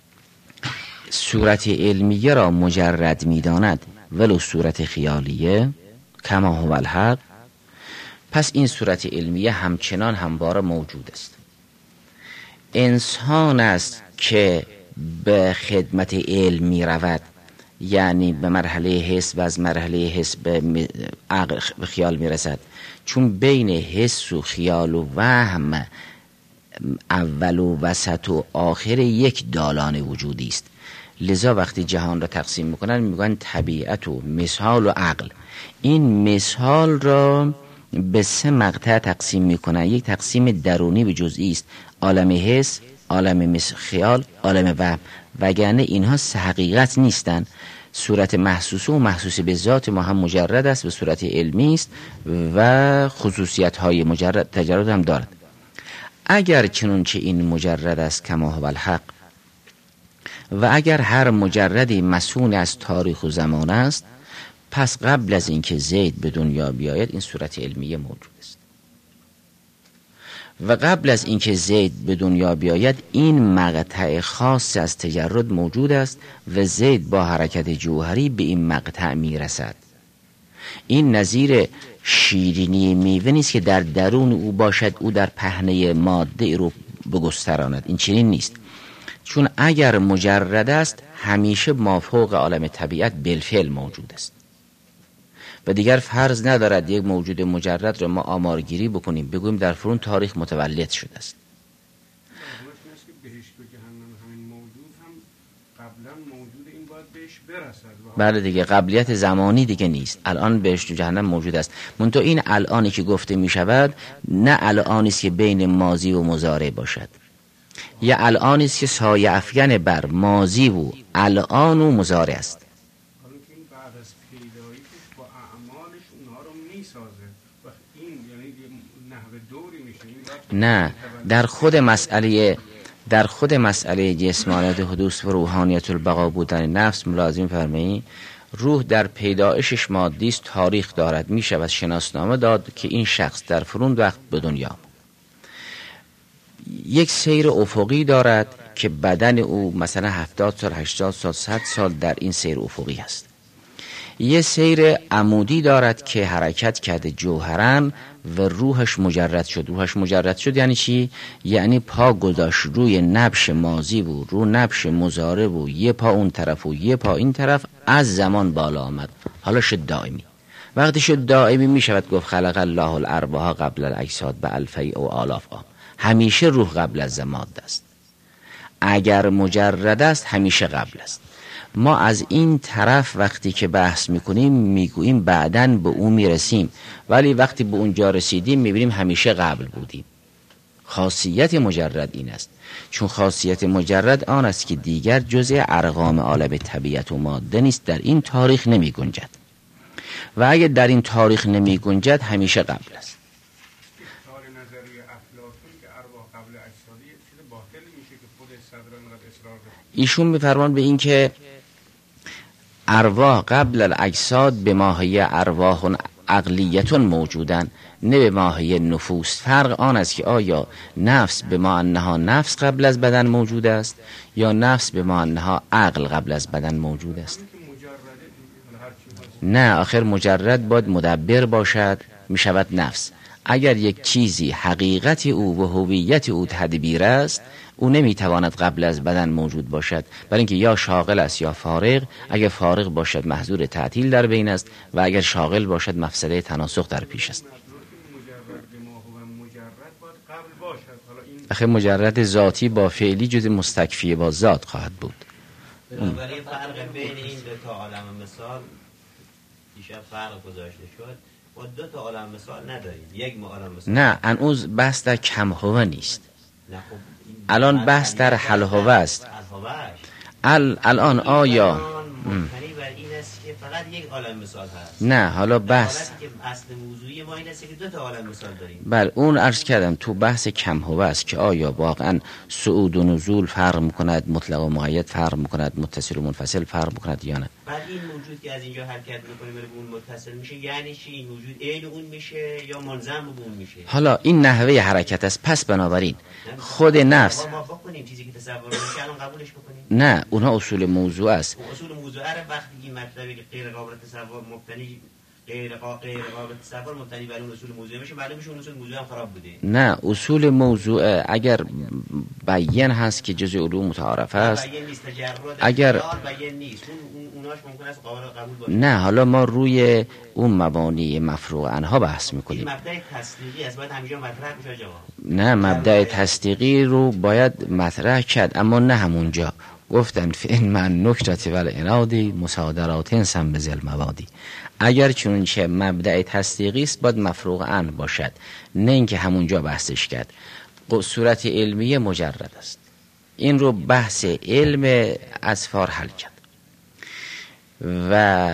Speaker 1: صورت علمیه را مجرد می‌داند ولو صورت خیالیه کما هو الحق، پس این صورت علمیه همچنان همواره موجود است. انسان است که به خدمت علم می رود، یعنی به مرحله حس و از مرحله حس به عقل به خیال می رسد، چون بین حس و خیال و وهم اول و وسط و آخر یک دالان وجودی است. لذا وقتی جهان را تقسیم میکنن میگن طبیعت و مثال و عقل. این مثال را به 3 مقطع تقسیم میکنن. یک تقسیم درونی به جزئی است، عالم حس، عالم خیال، عالم وهم، وگرنه اینها 3 حقیقت نیستند. صورت محسوس و محسوس به ذات ما هم مجرد است و صورت علمی است و خصوصیت های مجرد تجرد هم دارد. اگر چنانچه این مجرد است کما هو الحق و اگر هر مجردی مسئول از تاریخ و زمان است، پس قبل از اینکه زید به دنیا بیاید این صورت علمیه موجود است و قبل از اینکه زید به دنیا بیاید این مقطع خاص از تجرد موجود است و زید با حرکت جوهری به این مقطع میرسد. این نظیر شیرینی میوه نیست که در درون او باشد، او در پهنه ماده رو بگستراند. این چنین نیست، چون اگر مجرد است همیشه مافوق عالم طبیعت بالفعل موجود است و دیگر فرض ندارد یک موجود مجرد را ما آمارگیری بکنیم بگوییم در فرون تاریخ متولد شده است. بله دیگه، قبلیت زمانی دیگه نیست، الان بهشت و جهنم موجود است. منتها این الانی که گفته می شود نه الانی است که بین ماضی و مضارع باشد، یا الانی است که سایه افکن بر ماضی و الان و مضارع است. نه، در خود مسئله جسمانیت حدوث و روحانیت البقا بودن نفس ملازم فرمایی روح در پیدایشش مادی است، تاریخ دارد، می شود شناسنامه داد که این شخص در فرون وقت به دنیا یک سیر افقی دارد که بدن او مثلا 70 سال 80 سال 100 سال در این سیر افقی است. یه سیر عمودی دارد که حرکت کرده جوهرن و روحش مجرد شد. روحش مجرد شد یعنی چی؟ یعنی پا گذاشت روی نبش ماضی و رو نبش مضارع و یه پا اون طرف و یه پا این طرف، از زمان بالا آمد، حالا شد دائمی. وقتی شد دائمی می شود گفت خلق الله الارواح قبل الاجساد به الفی او آلاف آم. همیشه روح قبل از ماده است. اگر مجرد است همیشه قبل است. ما از این طرف وقتی که بحث میکنیم میگوییم بعداً به اون میرسیم، ولی وقتی به اونجا رسیدیم میبینیم همیشه قبل بودیم. خاصیت مجرد این است، چون خاصیت مجرد آن است که دیگر جزء ارقام عالم طبیعت و ماده نیست، در این تاریخ نمی گنجد و اگر در این تاریخ نمی گنجد همیشه قبل است. ایشون می‌فرمان به این که ارواح قبل الاجساد به ماهیه ارواح عقلیتون موجودن، نه به ماهیه نفوس. فرق آن است که آیا نفس به ما انها نفس قبل از بدن موجود است یا نفس به ما انها عقل قبل از بدن موجود است. نه، آخر مجرد باید مدبر باشد، می شود نفس. اگر یک چیزی حقیقت او و هویت او تدبیر است، او نمیتواند قبل از بدن موجود باشد، برای اینکه یا شاغل است یا فارغ. اگر فارغ باشد محظور تعطیل در بین است و اگر شاغل باشد مفسده تناسخ در پیش است. آخه مجرد ذاتی با فعلی جز مستکفی با ذات خواهد بود.
Speaker 3: بنابراین فرق بین این دو تا عالم مثال دیشب فرق گذاشته شد. ما دو تا عالم مثال نداریم، یک عالم مثال.
Speaker 1: نه، انوز بحث در کم هوه نیست.
Speaker 3: نه، خب
Speaker 1: الان بحث در حل هوه است. الان آیا
Speaker 3: مبتنی بر این است که فقط یک عالم مثال هست؟
Speaker 1: نه، حالا بحث
Speaker 3: که اصل موضوعی ما این است که دو تا عالم مثال داریم.
Speaker 1: بله، اون عرض کردم تو بحث کم هوه است که آیا واقعا صعود و نزول فرق میکند، مطلق و مقید فرق میکند، متصل و منفصل فرق میکند یا نه.
Speaker 3: بعد این موجود که از اینجا حرکت میکنه بره به اون متصل میشه، یعنی چی؟ این موجود عین اون میشه یا ملزم به اون میشه؟
Speaker 1: حالا این نحوه حرکت است. پس بنابراین خود نفس
Speaker 3: ما بکنیم چیزی که تصور میشه الان قبولش بکنیم.
Speaker 1: نه، اونها اصول موضوع است.
Speaker 3: اصول موضوع را وقتی این مطلبی که غیر قابل تصور مبتنی غیر قابل تصور مبتنی بر اون اصول موضوع میشه، معلومه اون اصول موضوع هم خراب بوده.
Speaker 1: نه، اصول موضوع اگر بیان هست که جزء علوم متعارف است، اگر
Speaker 3: بیان نیست اوناش ممکن است قبول باشه.
Speaker 1: نه، حالا ما روی اون مبانی مفروغ عنها بحث میکنیم.
Speaker 3: این مبدأ تصدیقی است، باید همینجا مطرح بشه جواب.
Speaker 1: نه، مبدأ تصدیقی رو باید مطرح کرد، اما نه همونجا. گفتن فإن من نکرة والعنادی مصادرات سم بذل موادی. اگر چنانچه مبدأ تصدیقی است باید مفروغ عنه باشد، نه اینکه همونجا بحثش کرد. صورت علمی مجرد است، این رو بحث علم اظفار حل کرد و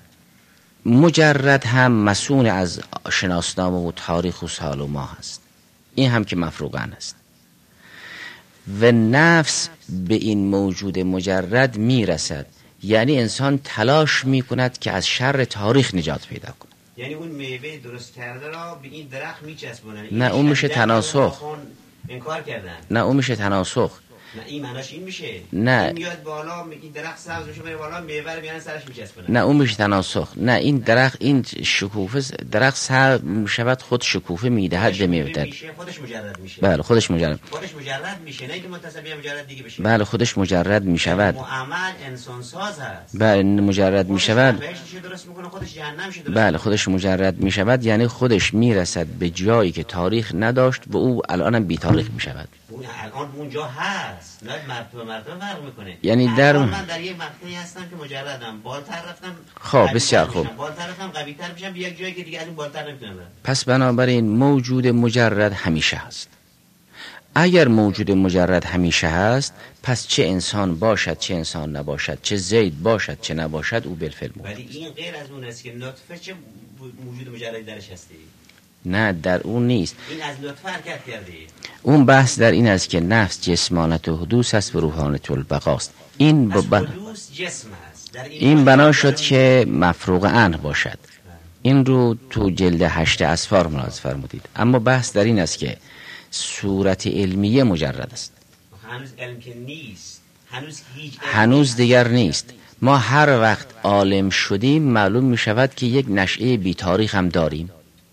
Speaker 1: مجرد هم مسئول از شناسنامه و تاریخ و سال و ماه است، این هم که مفروغ عنه است. و نفس به این موجود مجرد میرسد، یعنی انسان تلاش میکند که از شر تاریخ نجات پیدا کند.
Speaker 3: یعنی اون میوه درست کرده را به این درخت میچسبونن.
Speaker 1: نه، اون میشه تناسخ.
Speaker 3: انکار کردن.
Speaker 1: نه، اون میشه تناسخ.
Speaker 3: نه، این معناش این میشه.
Speaker 1: نه،
Speaker 3: این میاد بالا، این درخت سبز میشه میره بالا، میوه رو میارن سرش میچسبونن.
Speaker 1: نه، اون میشه تناسخ. نه، این درخت، این شکوفه درخت سر میشود، خود شکوفه میدهد به میوه.
Speaker 3: خودش مجرد میشه.
Speaker 1: بله، خودش مجرد
Speaker 3: میشه، نه اینکه متصل به مجرد دیگه بشه.
Speaker 1: بله، خودش مجرد میشود.
Speaker 3: معامل انسان ساز هست.
Speaker 1: بله، مجرد میشود.
Speaker 3: درست میکنه، خودش جهنم شه.
Speaker 1: بله، خودش مجرد میشود، یعنی خودش میرسد به جایی که تاریخ نداشت و او الانم بی تاریخ میشود.
Speaker 3: اون الان اونجا هست، نه مرتبه فرق میکنه.
Speaker 1: یعنی
Speaker 3: من در یک مقطعی هستم که مجردم، بالتر رفتم.
Speaker 1: خب بسیار خوب.
Speaker 3: بالتر رفتم قوی‌تر میشم به یک جایی که دیگه از اون بالتر نمیتونم برم.
Speaker 1: پس بنابراین موجود مجرد همیشه هست. اگر موجود مجرد همیشه هست، پس چه انسان باشد چه انسان نباشد، چه زید باشد چه نباشد، او بالفعل موجود.
Speaker 3: ولی این غیر از اون است که نطفه چه موجود مجردی درش هستی؟
Speaker 1: نه، در اون نیست.
Speaker 3: این از نطفه حرکت کرده.
Speaker 1: اون بحث در این است که نفس جسمانت و حدوث است و روحانت البقاست. این
Speaker 3: حدوث جسم هست.
Speaker 1: این بنا شد که مفروغ عنه باشد. این رو تو جلد 8 اصفار ملاحظه فرمودید. اما بحث در این است که صورت علمیه مجرد است.
Speaker 3: هنوز علم که نیست.
Speaker 1: هنوز دیگر نیست. ما هر وقت عالم شدیم معلوم می شود که یک نشأه بی تاریخ هم داریم.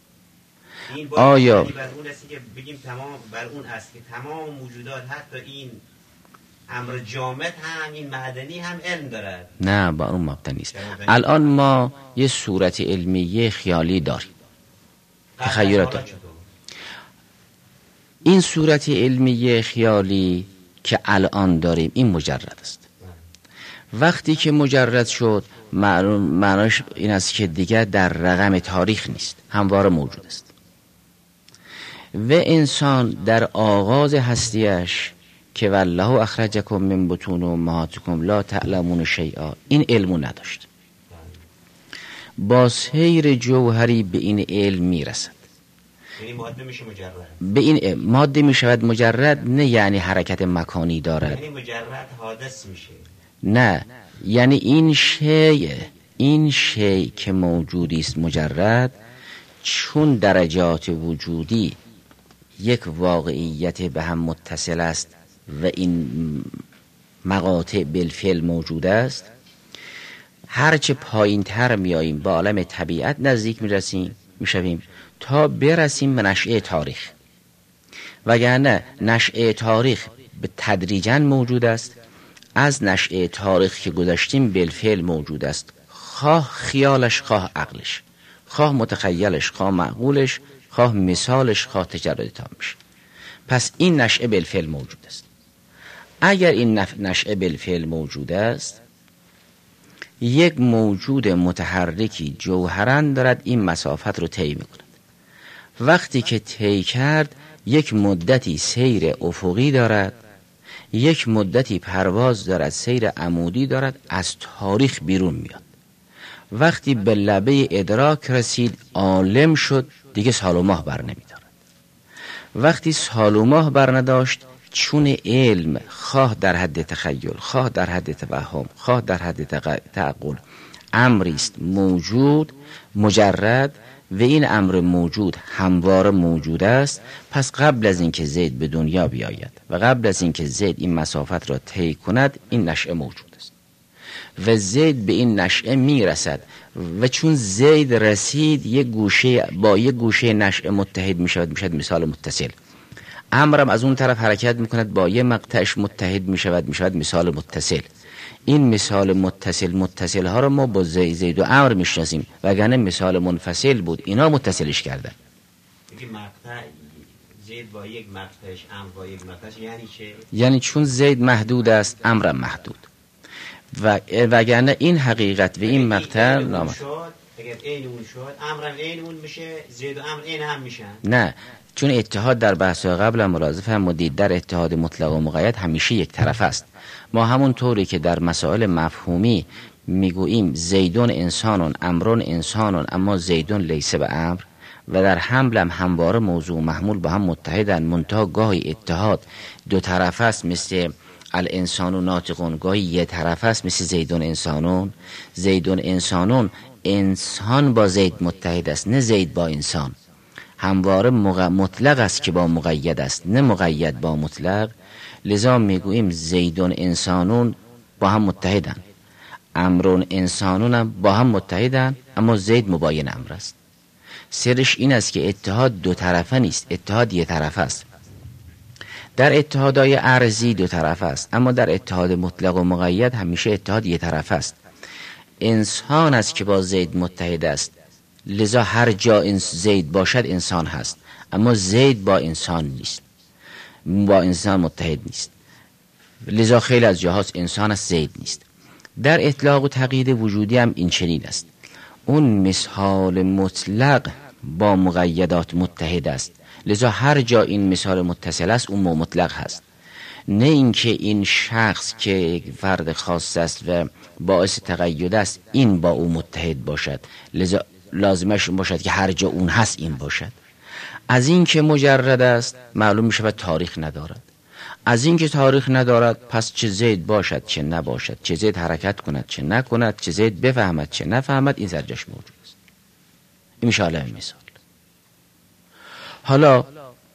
Speaker 1: آیا
Speaker 3: بر اون است که بگیم تمام بر اون است که تمام موجودات حتی این امر جامد هم این معدنی هم علم دارد؟
Speaker 1: نه، با اون مبتنی است. الان ما یه صورت علمیه خیالی داریم، تخیلات. این صورت علمیه خیالی که الان داریم این مجرد است. وقتی که مجرد شد معناش این است که دیگر در رقم تاریخ نیست، همواره موجود است. و انسان در آغاز هستیش که والله اخرجکم من بطون امهاتکم لا تعلمون شیئا، این علمو نداشت. با سیر جوهری به این علم میرسد،
Speaker 3: یعنی ماده میشه مجرد.
Speaker 1: به این ماده میشود مجرد، نه یعنی حرکت مکانی دارد،
Speaker 3: یعنی مجرد حادث میشه،
Speaker 1: نه یعنی این شیء که موجودی است مجرد، چون درجات وجودی یک واقعیت به هم متصل است و این مقاطع بالفعل موجود است، هرچه پایین تر میاییم با عالم طبیعت نزدیک میشویم تا برسیم به نشأه تاریخ. وگرنه نشأه تاریخ به تدریجاً موجود است، از نشأه تاریخ که گذشتیم بالفعل موجود است، خواه خیالش، خواه عقلش، خواه متخیلش، خواه معقولش، خواه مثالش، خواه تجربه تام میشه. پس این نشأه بالفعل موجود است. اگر این نشأه بالفعل موجود است، یک موجود متحرکی جوهراً دارد این مسافت رو طی میکند. وقتی که طی کرد، یک مدتی سیر افقی دارد، یک مدتی پرواز دارد، سیر عمودی دارد، از تاریخ بیرون میاد. وقتی به لبه ادراک رسید، عالم شد، دیگه سال و ماه بر نمیدارد. وقتی سال و ماه بر نداشت، چون علم خواه در حد تخیل، خواه در حد توهم، خواه در حد تعقل، امری است موجود مجرد و این امر موجود همواره موجود است. پس قبل از اینکه زید به دنیا بیاید و قبل از اینکه زید این مسافت را طی کند، این نشأه موجود است و زید به این نشأه میرسد و چون زید رسید، یک گوشه با یک گوشه نشأه متحد میشود مثال متصل. امرم از اون طرف حرکت میکند، با یه مقطعش متحد میشود مثال متصل. این مثال متصل ها رو ما با زید و امر میشناسیم، وگرنه مثال منفصل بود، اینا متصلش کردن.
Speaker 3: یک مقطع زید با یک مقطعش، امر با یک مقطعش، یعنی چه؟
Speaker 1: یعنی چون زید محدود است، امرم محدود، وگرنه این حقیقت و این مقطع نامد.
Speaker 3: اگر این اون شد، امرم این اون میشه، زید و امر این هم میشن.
Speaker 1: نه، چون اتحاد در بحث قبل هم ملاحظه فرمودید، در اتحاد مطلق و مقید همیشه یک طرف است. ما همون طوری که در مسائل مفهومی میگوییم زیدون انسانون، امرون انسانون، اما زیدون لیسه به امر، و در حمل هم همواره موضوع و محمول با هم متحدن، منتها گاهی اتحاد دو طرف است مثل الانسان و ناطقون، گاهی یک طرف است مثل زیدون انسانون. زیدون انسانون، انسان با زید متحد است، نه زید با انسان. همواره مطلق است که با مقید است، نه مقید با مطلق. لذا میگوییم زیدون انسانون با هم متحدن، امرون انسانون هم با هم متحدن، اما زید مباین امر است. سرش این است که اتحاد دو طرفه نیست، اتحاد یک طرف است. در اتحادهای ارضی دو طرف است، اما در اتحاد مطلق و مقید همیشه اتحاد یک طرف است. انسان است که با زید متحد است، لذا هر جا زید باشد انسان هست، اما زید با انسان نیست، با انسان متحد نیست. لذا خیلی از جاها انسان است، زید نیست. در اطلاق و تقیید وجودی هم این چنین است. اون مثال مطلق با مقیدات متحد است، لذا هر جا این مثال متصل است اون مطلق هست. نه اینکه این شخص که یک فرد خاص است و باعث تقید است این با او متحد باشد، لذا لازمش باشد که هر جا اون هست این باشد. از این که مجرد است معلوم می شود تاریخ ندارد. از این که تاریخ ندارد، پس چه زید باشد چه نباشد، چه زید حرکت کند چه نکند، چه زید بفهمد چه نفهمد، این سرجاش موجود است. این میشه مثال. حالا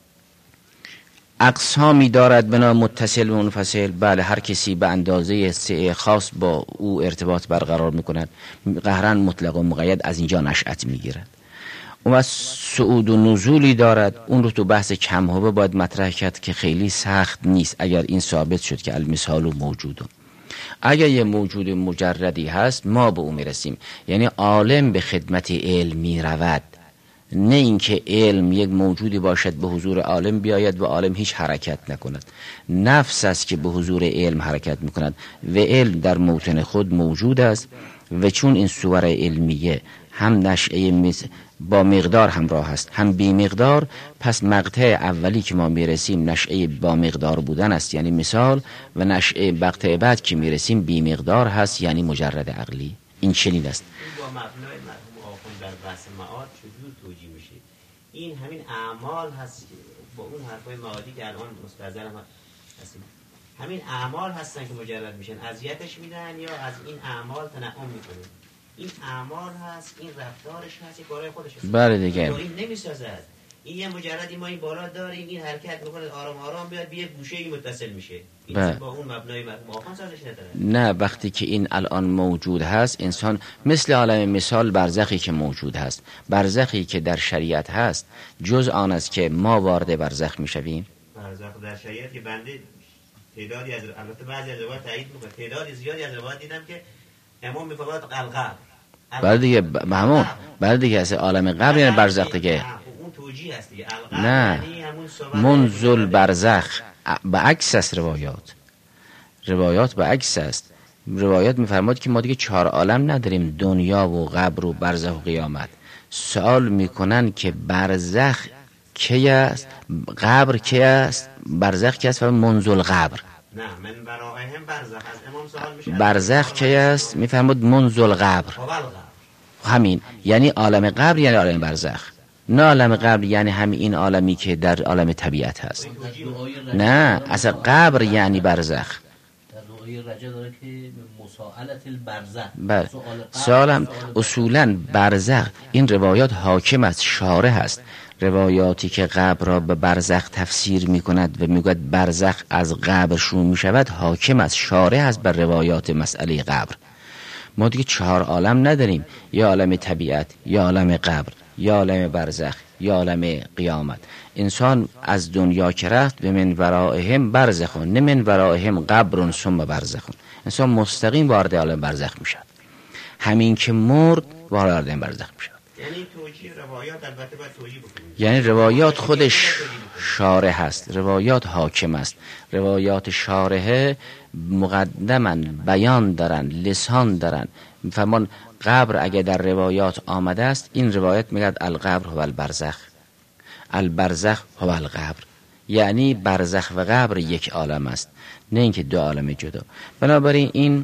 Speaker 1: اقسامی دارد بنا متصل و منفصل. بله، هر کسی به اندازه سعه خاص با او ارتباط برقرار میکند. قهرن مطلق و مقید از اینجا نشأت میگیرد. و صعود و نزولی دارد، اون رو تو بحث کمهوه باید مطرح کرد که خیلی سخت نیست اگر این ثابت شد که المثال و موجودون. اگر یه موجود مجردی هست ما به اون میرسیم، یعنی عالم به خدمت علم میرود، نه اینکه علم یک موجودی باشد به حضور عالم بیاید و عالم هیچ حرکت نکند. نفس است که به حضور علم حرکت میکند و علم در موطن خود موجود است. و چون این صور علمیه هم نشأه با مقدار همراه است، هم بی مقدار. پس مقطع اولی که ما میرسیم نشأه با مقدار بودن است یعنی مثال، و نشأه مقطع بعد که میرسیم بی مقدار هست یعنی مجرد عقلی. این چنین است.
Speaker 3: این با مبنای مرحوم آخوند در بحث معاد چجور توجیه میشه؟ این همین اعمال هست با اون حرفای معادی که الان مستحضرم هستیم، همین اعمال هستن که مجرد میشن، اذیتش میدن یا از این اعمال تنعم میکنه؟ این اعمال هست، این رفتارش هست، این کارهای خودش هست.
Speaker 1: بله دیگه.
Speaker 3: این نمیسازد. این یه مجردی ما این بالا داریم، این حرکت میکنه آرام آرام بیاد به یه گوشه‌ای متصل میشه. این با اون مبنای مرحوم آخوند سازش نداره.
Speaker 1: نه، وقتی که این الان موجود هست، انسان مثل عالم مثال برزخی که موجود هست، برزخی که در شریعت هست، جز آن است که ما وارد برزخ میشویم.
Speaker 3: برزخ در شریعت که بنده تعدادی از البته بعضی از روایات تایید میکنه، تعدادی زیادی از روایات دیدم که امام میفرماید قلقل.
Speaker 1: بعد دیگه همون بعد دیگه از عالم قبر یعنی برزخ دیگه.
Speaker 3: اون توجیه هست دیگه.
Speaker 1: نه، منزل برزخ به عکس است. روایات به عکس است. روایات میفرماید که ما دیگه 4 عالم نداریم، دنیا و قبر و برزخ و قیامت. سوال میکنن که برزخ کی است، قبر کی است، برزخ کی است و منزل قبر.
Speaker 3: نه، من برایهم برزخ از امام سوال میشه.
Speaker 1: برزخ کی است؟ میفرماید منزل قبر. همین یعنی عالم قبر یعنی عالم برزخ. نه عالم قبر یعنی همین این عالمی که در عالم طبیعت هست. نه، اصلا قبر یعنی برزخ.
Speaker 2: در رؤیه رجا داره که مسائلت البرزخ.
Speaker 1: بله. سوالم اصولا برزخ، این روایات حاکم است، شارح است. روایاتی که قبر را به برزخ تفسیر می کند و می گوید برزخ از قبر شروع می شود، حاکم است، شارح است بر روایات مسئله قبر. ما دیگه 4 عالم نداریم، یا عالم طبیعت، یا عالم قبر، یا عالم برزخ، یا عالم قیامت. انسان از دنیا که رفت به من ورائهم برزخون، نه من ورائهم قبرون ثم برزخون. انسان مستقیم وارد عالم برزخ می شود. همین که مرد وارد عالم برزخ می شود.
Speaker 3: یعنی توجیه روایات البته باید توجیه بکنیم.
Speaker 1: یعنی روایات خودش شارح هست، روایات حاکم است. روایات شارحه مقدماً بیان دارن، لسان دارن. فرمان قبر اگه در روایات آمده است، این روایت میگه القبر هو البرزخ، البرزخ هو القبر. یعنی برزخ و قبر یک عالم است، نه اینکه 2 عالم جدا. بنابراین این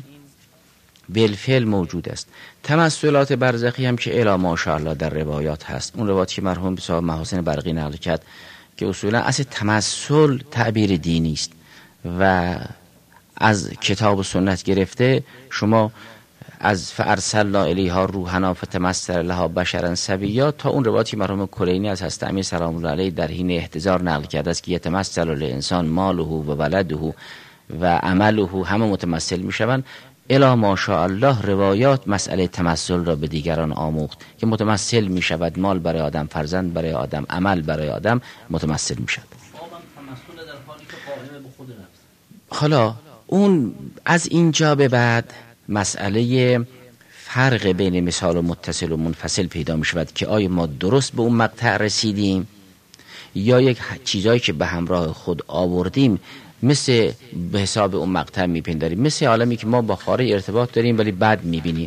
Speaker 1: بالفعل موجود است. تمثلات برزخی هم که الا ماشاءالله در روایات هست. اون روایت که مرحوم صاحب محاسن برقی نقل کرد که اصولا اصل تمثل تعبیر دینی است و از کتاب و سنت گرفته شما از فارسلنا الیها روحنا فتمثل لها بشرا سویا تا اون روایتی مرحوم کلینی از حضرت امیر سلام الله علیه در حین احتضار نقل کرده است که یتمثل للانسان ماله و ولده و عمله، همه متمثل میشوند. الا ماشاءالله روایات مسئله تمثل را به دیگران آموخت که متمثل می شود، مال برای آدم، فرزند برای آدم، عمل برای آدم متمثل می شود.
Speaker 2: تمثل در حالی که قائم به خود نفس.
Speaker 1: حالا اون از اینجا به بعد مسئله فرق بین مثال و متصل و منفصل پیدا می شود که آیا ما درست به اون مقطع رسیدیم یا یک چیزایی که به همراه خود آوردیم مثل به حساب اون مقطع میپنداریم، مثل عالمی که ما با خارج ارتباط داریم ولی بد میبینیم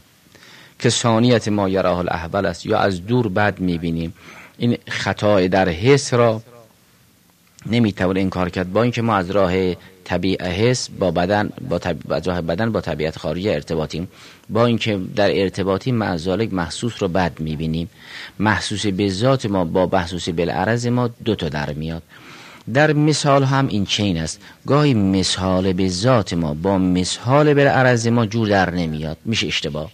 Speaker 1: که ثانیت ما یراه الاحول است، یا از دور بد میبینیم. این خطا در حس را نمیتوان انکار کرد، با اینکه ما از راه طبیعت حس با بدن با طبیعت خارجی ارتباطیم، با اینکه در ارتباطی معذالک محسوس رو بد میبینیم. محسوس به ذات ما با محسوس بالعرض ما 2 تا در میاد. در مثال هم این چین است، گاهی مثال به ذات ما با مثال بالعرض ما جور در نمیاد، میشه اشتباه.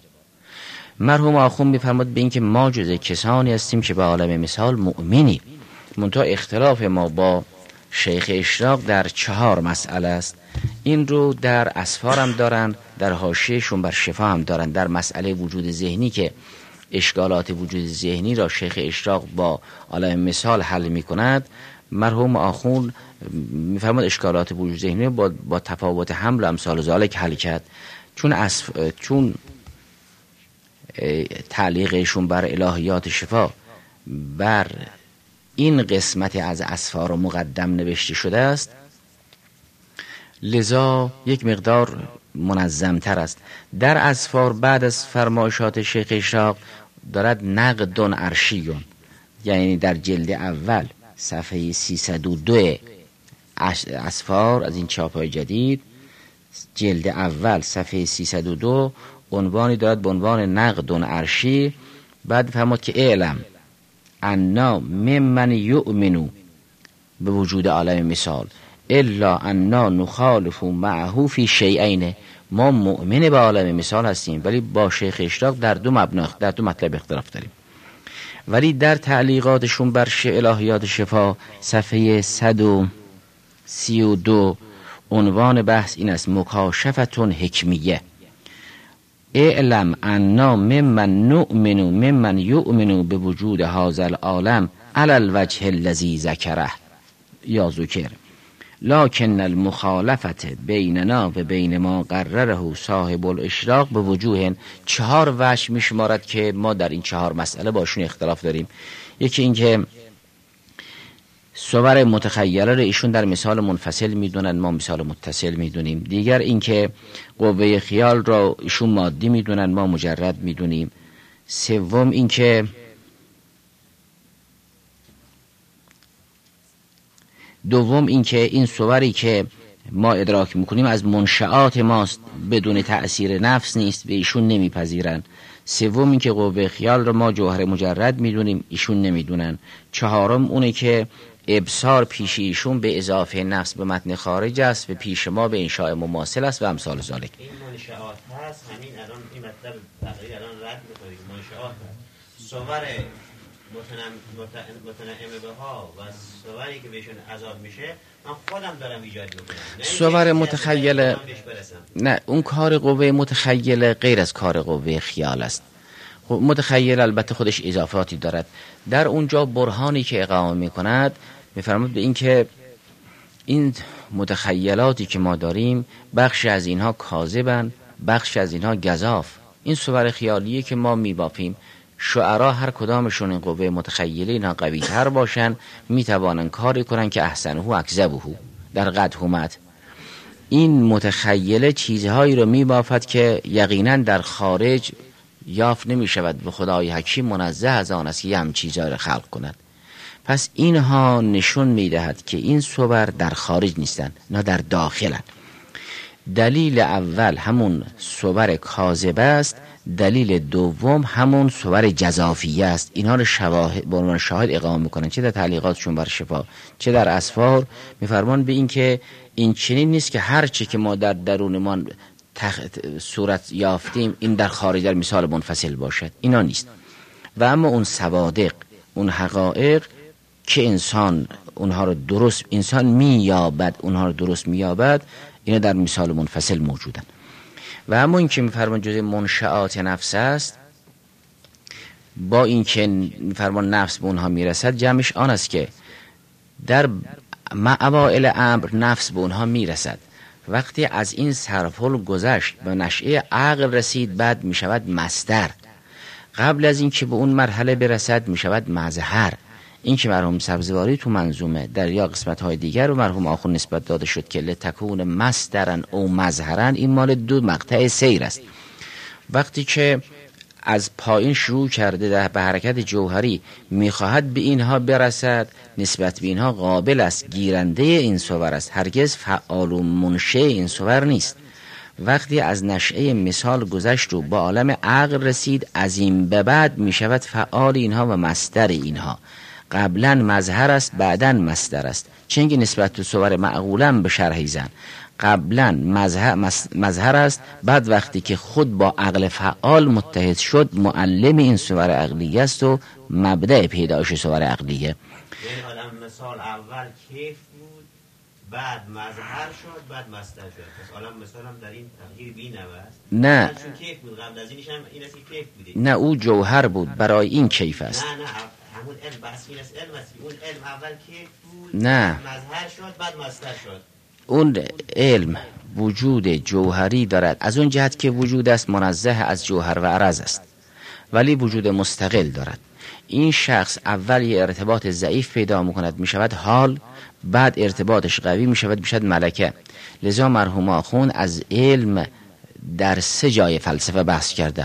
Speaker 1: مرحوم آخوند میفرماد به این که ما جز کسانی هستیم که به عالم مثال مؤمنیم. منتها اختلاف ما با شیخ اشراق در 4 مسئله است. این رو در اسفار هم دارن، در حاشیه‌شون بر شفا هم دارن. در مسئله وجود ذهنی که اشکالات وجود ذهنی را شیخ اشراق با عالم مثال حل میکند، مرحوم آخوند میفرماد اشکالات وجود ذهنی با تفاوت حمل و امثال ذالک حل کرد. چون تعلیقشون بر الهیات شفا بر این قسمت از اسفار مقدم نوشته شده است، لذا یک مقدار منظمتر است. در اسفار بعد از فرمایشات شیخ اشراق دارد نقد عرشیون، یعنی در جلد اول صفحه 302 اسفار از این چاپ‌های جدید، جلد اول صفحه 302 عنوانی دارد به عنوان نقد عرشی. بعد فرمود که اعلم انا ممن یؤمنو به وجود عالم مثال الا انا نخالف معه فی شیئین. ما مؤمن به عالم مثال هستیم ولی با شیخ اشراق در دو مطلب اختلاف داریم. ولی در تعلیقاتشون بر الهیات شفا صفحه 132 عنوان بحث این است: مکاشفتون حکمیه. اعلم انا ممن نؤمنو ممن یؤمنو به وجود هذا العالم علی الوجه الذی ذکره یا ذکر، لکن المخالفت بیننا و بین ما قرره صاحب الاشراق به وجوه. 4 وجه میشمارد که ما در این 4 مسئله باشون اختلاف داریم. یکی این که صور متخیله رو ایشون در مثال منفصل میدونن، ما مثال متصل میدونیم. دیگر این که قوه خیال رو ایشون مادی میدونن، ما مجرد میدونیم. سوم این که دوم این که این صوری که ما ادراک میکنیم از منشآت ماست، بدون تأثیر نفس نیست و ایشون نمیپذیرن. سوم این که قوه خیال رو ما جوهر مجرد میدونیم، ایشون نمیدونن. چهارم اونه که ابصار پیش ایشون به اضافه نفس به متن خارج است و پیش ما به انشاء مماثل است و امثال ذالک.
Speaker 3: این منشآت هست. همین الان این مطلب تقریبا الان رد می‌کنید. منشآت هست. صور متنعم بها و صوری که بهشون عذاب میشه من خودم دارم ایجاد میکنم.
Speaker 1: صور متخیله نه، اون کار قوه متخیله غیر از کار قوه خیال است. متخیل البته خودش اضافاتی دارد. در اونجا برهانی که اقامه میکند میفرماد به این که این متخیلاتی که ما داریم بخش از اینها کاذبن، بخش از اینها گزاف. این صور خیالیه که ما میبافیم. شعرا هر کدامشون این قوه متخیله اینها قوی تر باشن میتوانن کاری کنن که احسنه و اکذبه در قدهمت. این متخیله چیزهایی رو میبافد که یقینا در خارج یافت نمی شود. به خدای حکیم منزه از آن است که یه هم چیزها رو خلق کند. پس اینها نشون می دهد که این صور در خارج نیستن، نه در داخلن. دلیل اول همون صور کاذب است، دلیل دوم همون صور جزافیه است. اینها رو شواهد به عنوان شاهد اقامه میکنن، چه در تعلیقاتشون بر شفا چه در اسفار. میفرمان به این که این چنین نیست که هر چی که ما در درونمان صورت یافتیم این در خارج در مثال منفصل باشد. اینا نیست. و اما اون صوادق، اون حقایق که انسان اونها رو درست انسان مییابد، اونها رو درست مییابد، اینا در مثال منفصل موجودن. و اما این که میفرمان جزء منشآت نفس است، با این که میفرمان نفس به اونها میرسد، جمعش آن است که در اوائل امر نفس به اونها میرسد. وقتی از این سرپل گذشت به نشأه عقل رسید، بعد می شود مصدر. قبل از این که به اون مرحله برسد می شود مظهر. این که مرحوم سبزواری تو منظومه در یا قسمت های دیگر و مرحوم آخون نسبت داده شد که لتکون مصدرن او مظهرن، این مال 2 مقطع سیر است. وقتی که از پایین شروع کرده به حرکت جوهری میخواهد به اینها برسد، نسبت به اینها قابل است، گیرنده این صور است، هرگز فعال و منشأ این صور نیست. وقتی از نشأه مثال گذشت و با عالم عقل رسید، از این به بعد میشود فعال اینها و مصدر اینها. قبلا مظهر است، بعدا مصدر است. چنگی نسبت به صور معقولا به شرحی زن قبلا مظهر است، بعد وقتی که خود با عقل فعال متحد شد معلم این صور عقلیه است و مبدأ پیدایش صور عقلیه.
Speaker 3: یعنی آدم مثال اول کیف بود، بعد مظهر شد، بعد مصدر شد. پس عالم مثال هم در این تغییر بینه است.
Speaker 1: نه
Speaker 3: چون کیف بود، قبل از اینش هم این است که کیف بوده.
Speaker 1: نه، او جوهر بود، برای این کیف است.
Speaker 3: نه همون علم بس این است، علم است. اون علم اول کیف بود،
Speaker 1: نه
Speaker 3: مظهر شد، بعد مصدر شد.
Speaker 1: اون علم وجود جوهری دارد، از اون جهت که وجود است منزه از جوهر و عرض است، ولی وجود مستقل دارد. این شخص اول یه ارتباط ضعیف پیدا میکند، میشود حال، بعد ارتباطش قوی میشود ملکه. لذا مرحوم آخوند از علم در 3 جای فلسفه بحث کردن.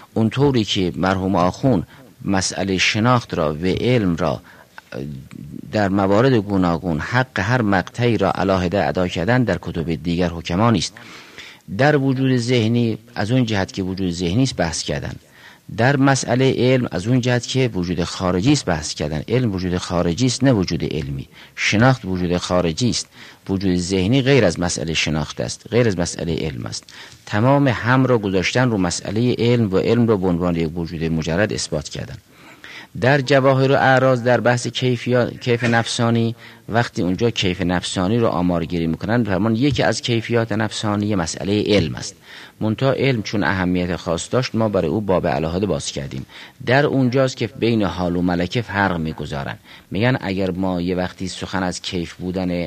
Speaker 1: اونطوری که مرحوم آخون مسئله شناخت را و علم را در موارد گوناگون حق هر مقطعی را علاهده ادا کردن در کتب دیگر حکما نیست. در وجود ذهنی از اون جهت که وجود ذهنی است بحث کردن، در مسئله علم از اون جهت که وجود خارجی است بحث کردن. علم وجود خارجی است نه وجود علمی. شناخت وجود خارجی است، وجود ذهنی غیر از مسئله شناخت است، غیر از مسئله علم است. تمام هم را گذاشتن رو مسئله علم و علم را به عنوان یک وجود مجرد اثبات کردن. در جواهر و اعراض در بحث کیف نفسانی، وقتی اونجا کیف نفسانی رو آمارگیری میکنن فرمان یکی از کیفیات نفسانی مسئله علم است. منتها علم چون اهمیت خاص داشت ما برای او باب علاهده باز کردیم. در اونجاست که بین حال و ملکه فرق میگذارن. میگن اگر ما یه وقتی سخن از کیف بودن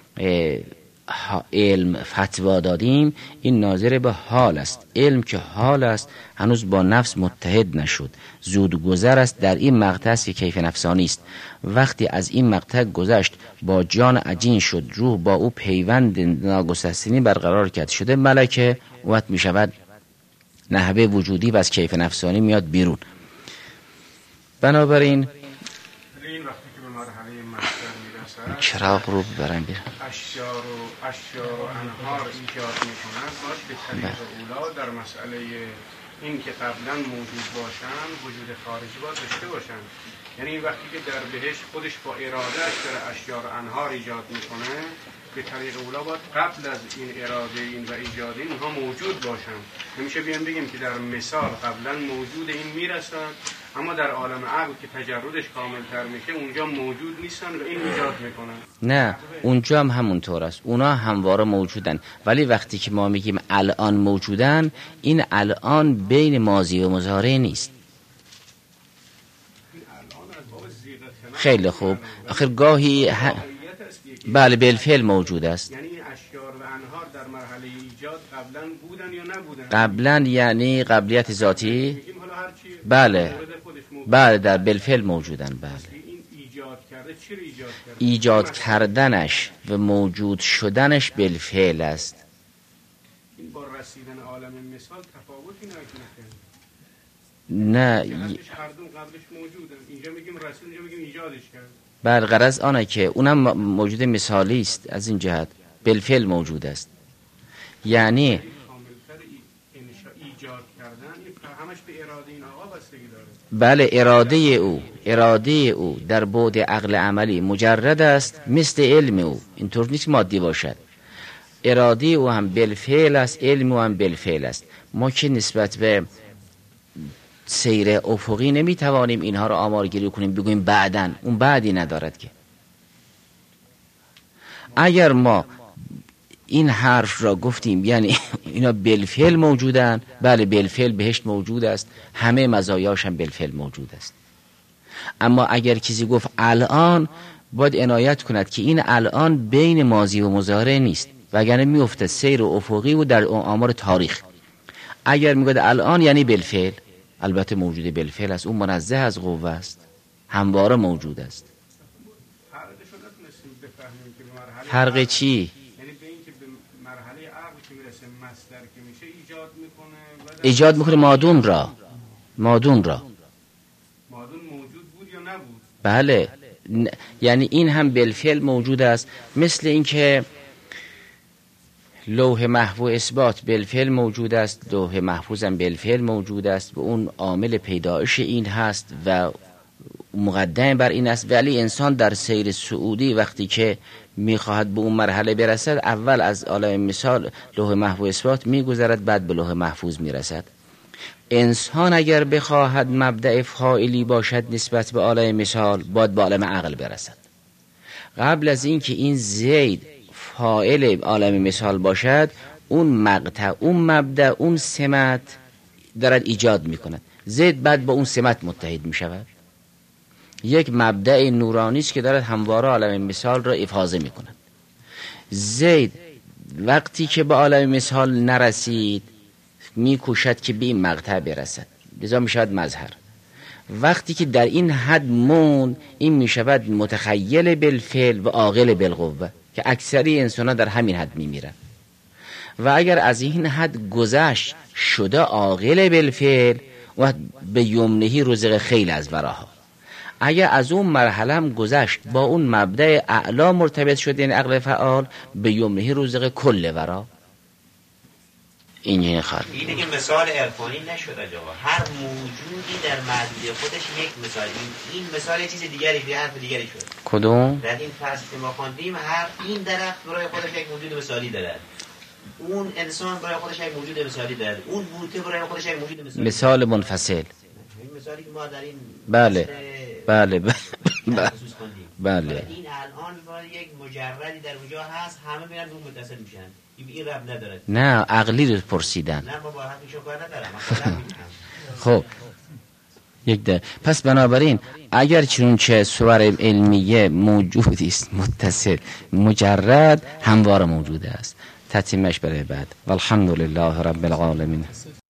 Speaker 1: علم فتوا دادیم این ناظر به حال است. علم که حال است هنوز با نفس متحد نشد، زود گذر است. در این مقطع است که کیف نفسانی است. وقتی از این مقطع گذشت با جان عجین شد، روح با او پیوند ناگسستنی برقرار کرد شده ملکه، وقت می شود نحوه وجودی و از کیف نفسانی میاد بیرون. بنابراین چراغ رو ببرن بیرون.
Speaker 6: اشیار و انهار ایجاد میکنند باید به طریق اولا در مسئله این که قبلا موجود باشن وجود خارجی باید داشته باشن. یعنی وقتی که در بهشت خودش با ارادهش در اشیار و انهار ایجاد میکنه به طریق اولا باید قبل از این اراده این و ایجاد اینها موجود باشن. نمیشه بیان بگیم که در مثال قبلا موجود این میرسن اما در عالم عقل که تجردش کاملتر میشه اونجا موجود نیستن و این ایجاد میکنن.
Speaker 1: نه اونجا هم همونطور است، اونا همواره موجودن، ولی وقتی که ما میگیم الان موجودن این الان بین ماضی و مضارع نیست. خیلی خوب. آخر گاهی بله بالفعل موجود است.
Speaker 6: یعنی اشیار و انهار در مرحله ایجاد قبلا بودن یا نبودن؟
Speaker 1: قبلا یعنی قبلیت ذاتی؟ بله بله در بالفعل موجودن. بله
Speaker 6: ایجاد کرده چی رو ایجاد کرده؟
Speaker 1: ایجاد کردنش و موجود شدنش بالفعل است.
Speaker 6: این با رسیدن عالم مثال تفاوتی نکنه.
Speaker 1: نه
Speaker 6: هر دوم قبلش موجودن. اینجا میگیم رسید، اینجا میگیم ایجادش کرد.
Speaker 1: بله غرض آنه که اونم موجود مثالی است، از این جهت بالفعل موجود است. یعنی
Speaker 6: ایجاد کردن همش به اراده این آقا بستگی داره.
Speaker 1: بله اراده او در بعد عقل عملی مجرد است مثل علم او، اینطور نیست مادی باشد. اراده او هم بالفعل است، علم او هم بالفعل است. ما که نسبت به سیر افقی نمیتوانیم اینها رو آمارگیری کنیم بگوییم بعدن، اون بعدی ندارد که. اگر ما این حرف را گفتیم یعنی اینا بالفعل موجودن، بله بالفعل بهشت موجود است، همه مزایاش هم بالفعل موجود است. اما اگر کسی گفت الان، باید عنایت کند که این الان بین ماضی و مضارع نیست، وگرنه میفته سیر افقی و در آمار تاریخ. اگر میگه الان یعنی بالفعل، البته موجود بالفعل است، اون منزه از قوه است، همواره موجود است. فرق چی؟
Speaker 6: یعنی به این که به مرحله عقل که میرسه مصدر که میشه
Speaker 1: ایجاد میکنه مادون را مادون موجود
Speaker 6: بود یا نبود؟
Speaker 1: بله یعنی این هم بالفعل موجود است. مثل این که لوح محو اثبات بالفعل موجود است، لوح محفوظ هم بالفعل موجود است و اون عامل پیدایش این هست و مقدم بر این است. ولی انسان در سیر صعودی وقتی که میخواهد به اون مرحله برسد، اول از عالم مثال لوح محو اثبات میگذرد، بعد به لوح محفوظ میرسد. انسان اگر بخواهد مبدأ فاعلی باشد نسبت به عالم مثال، باید به عالم عقل برسد. قبل از این که این زید فاعل عالم مثال باشد، اون مقطع، اون مبدأ، اون سمت دارد ایجاد میکند. زید بعد با اون سمت متحد میشود. یک مبدأ نورانی است که دارد همواره عالم مثال را افاضه میکند. زید وقتی که به عالم مثال نرسید میکوشد که به این مقطع برسد، لذا میشود مظهر. وقتی که در این حد موند، این میشود متخیل بالفعل و عاقل بالقوه، که اکثری انسان‌ها در همین حد میمیرن. و اگر از این حد گذشت شده عاقل بالفعل، و به یمنهی رزق خیلی از وراها. اگر از اون مرحله هم گذشت با اون مبدأ اعلا مرتبط شد، یعنی عقل فعال، به یمنهی رزق کل ورا. اینه
Speaker 3: اینه که مثال عرفانی نشد آقا. هر موجودی در محدوده خودش یک مثال، این مثال چیز دیگری، به حرف دیگری شد.
Speaker 1: کدوم؟
Speaker 3: در این فصل که ما خواندیم، هر این درخت برای خودش یک موجود مثالی دارد، اون انسان برای خودش یک موجود مثالی دارد، اون بوته برای خودش یک موجود مثالی.
Speaker 1: مثال منفصل.
Speaker 3: این مثالی که ما در این
Speaker 1: بله بله بله
Speaker 3: بله. این الان باید یک مجردی در اونجا هست، همه میرن اون متصل میشن، این رب نداره.
Speaker 1: نه عقلی رو پرسیدن.
Speaker 3: نه ما با حقیقت کار ندارم.
Speaker 1: خب یک ده. پس بنابراین اگر چنانچه صور علمیه موجودی است متصل مجرد همواره موجود است. تتیمش برای بعد. والحمد لله رب العالمین.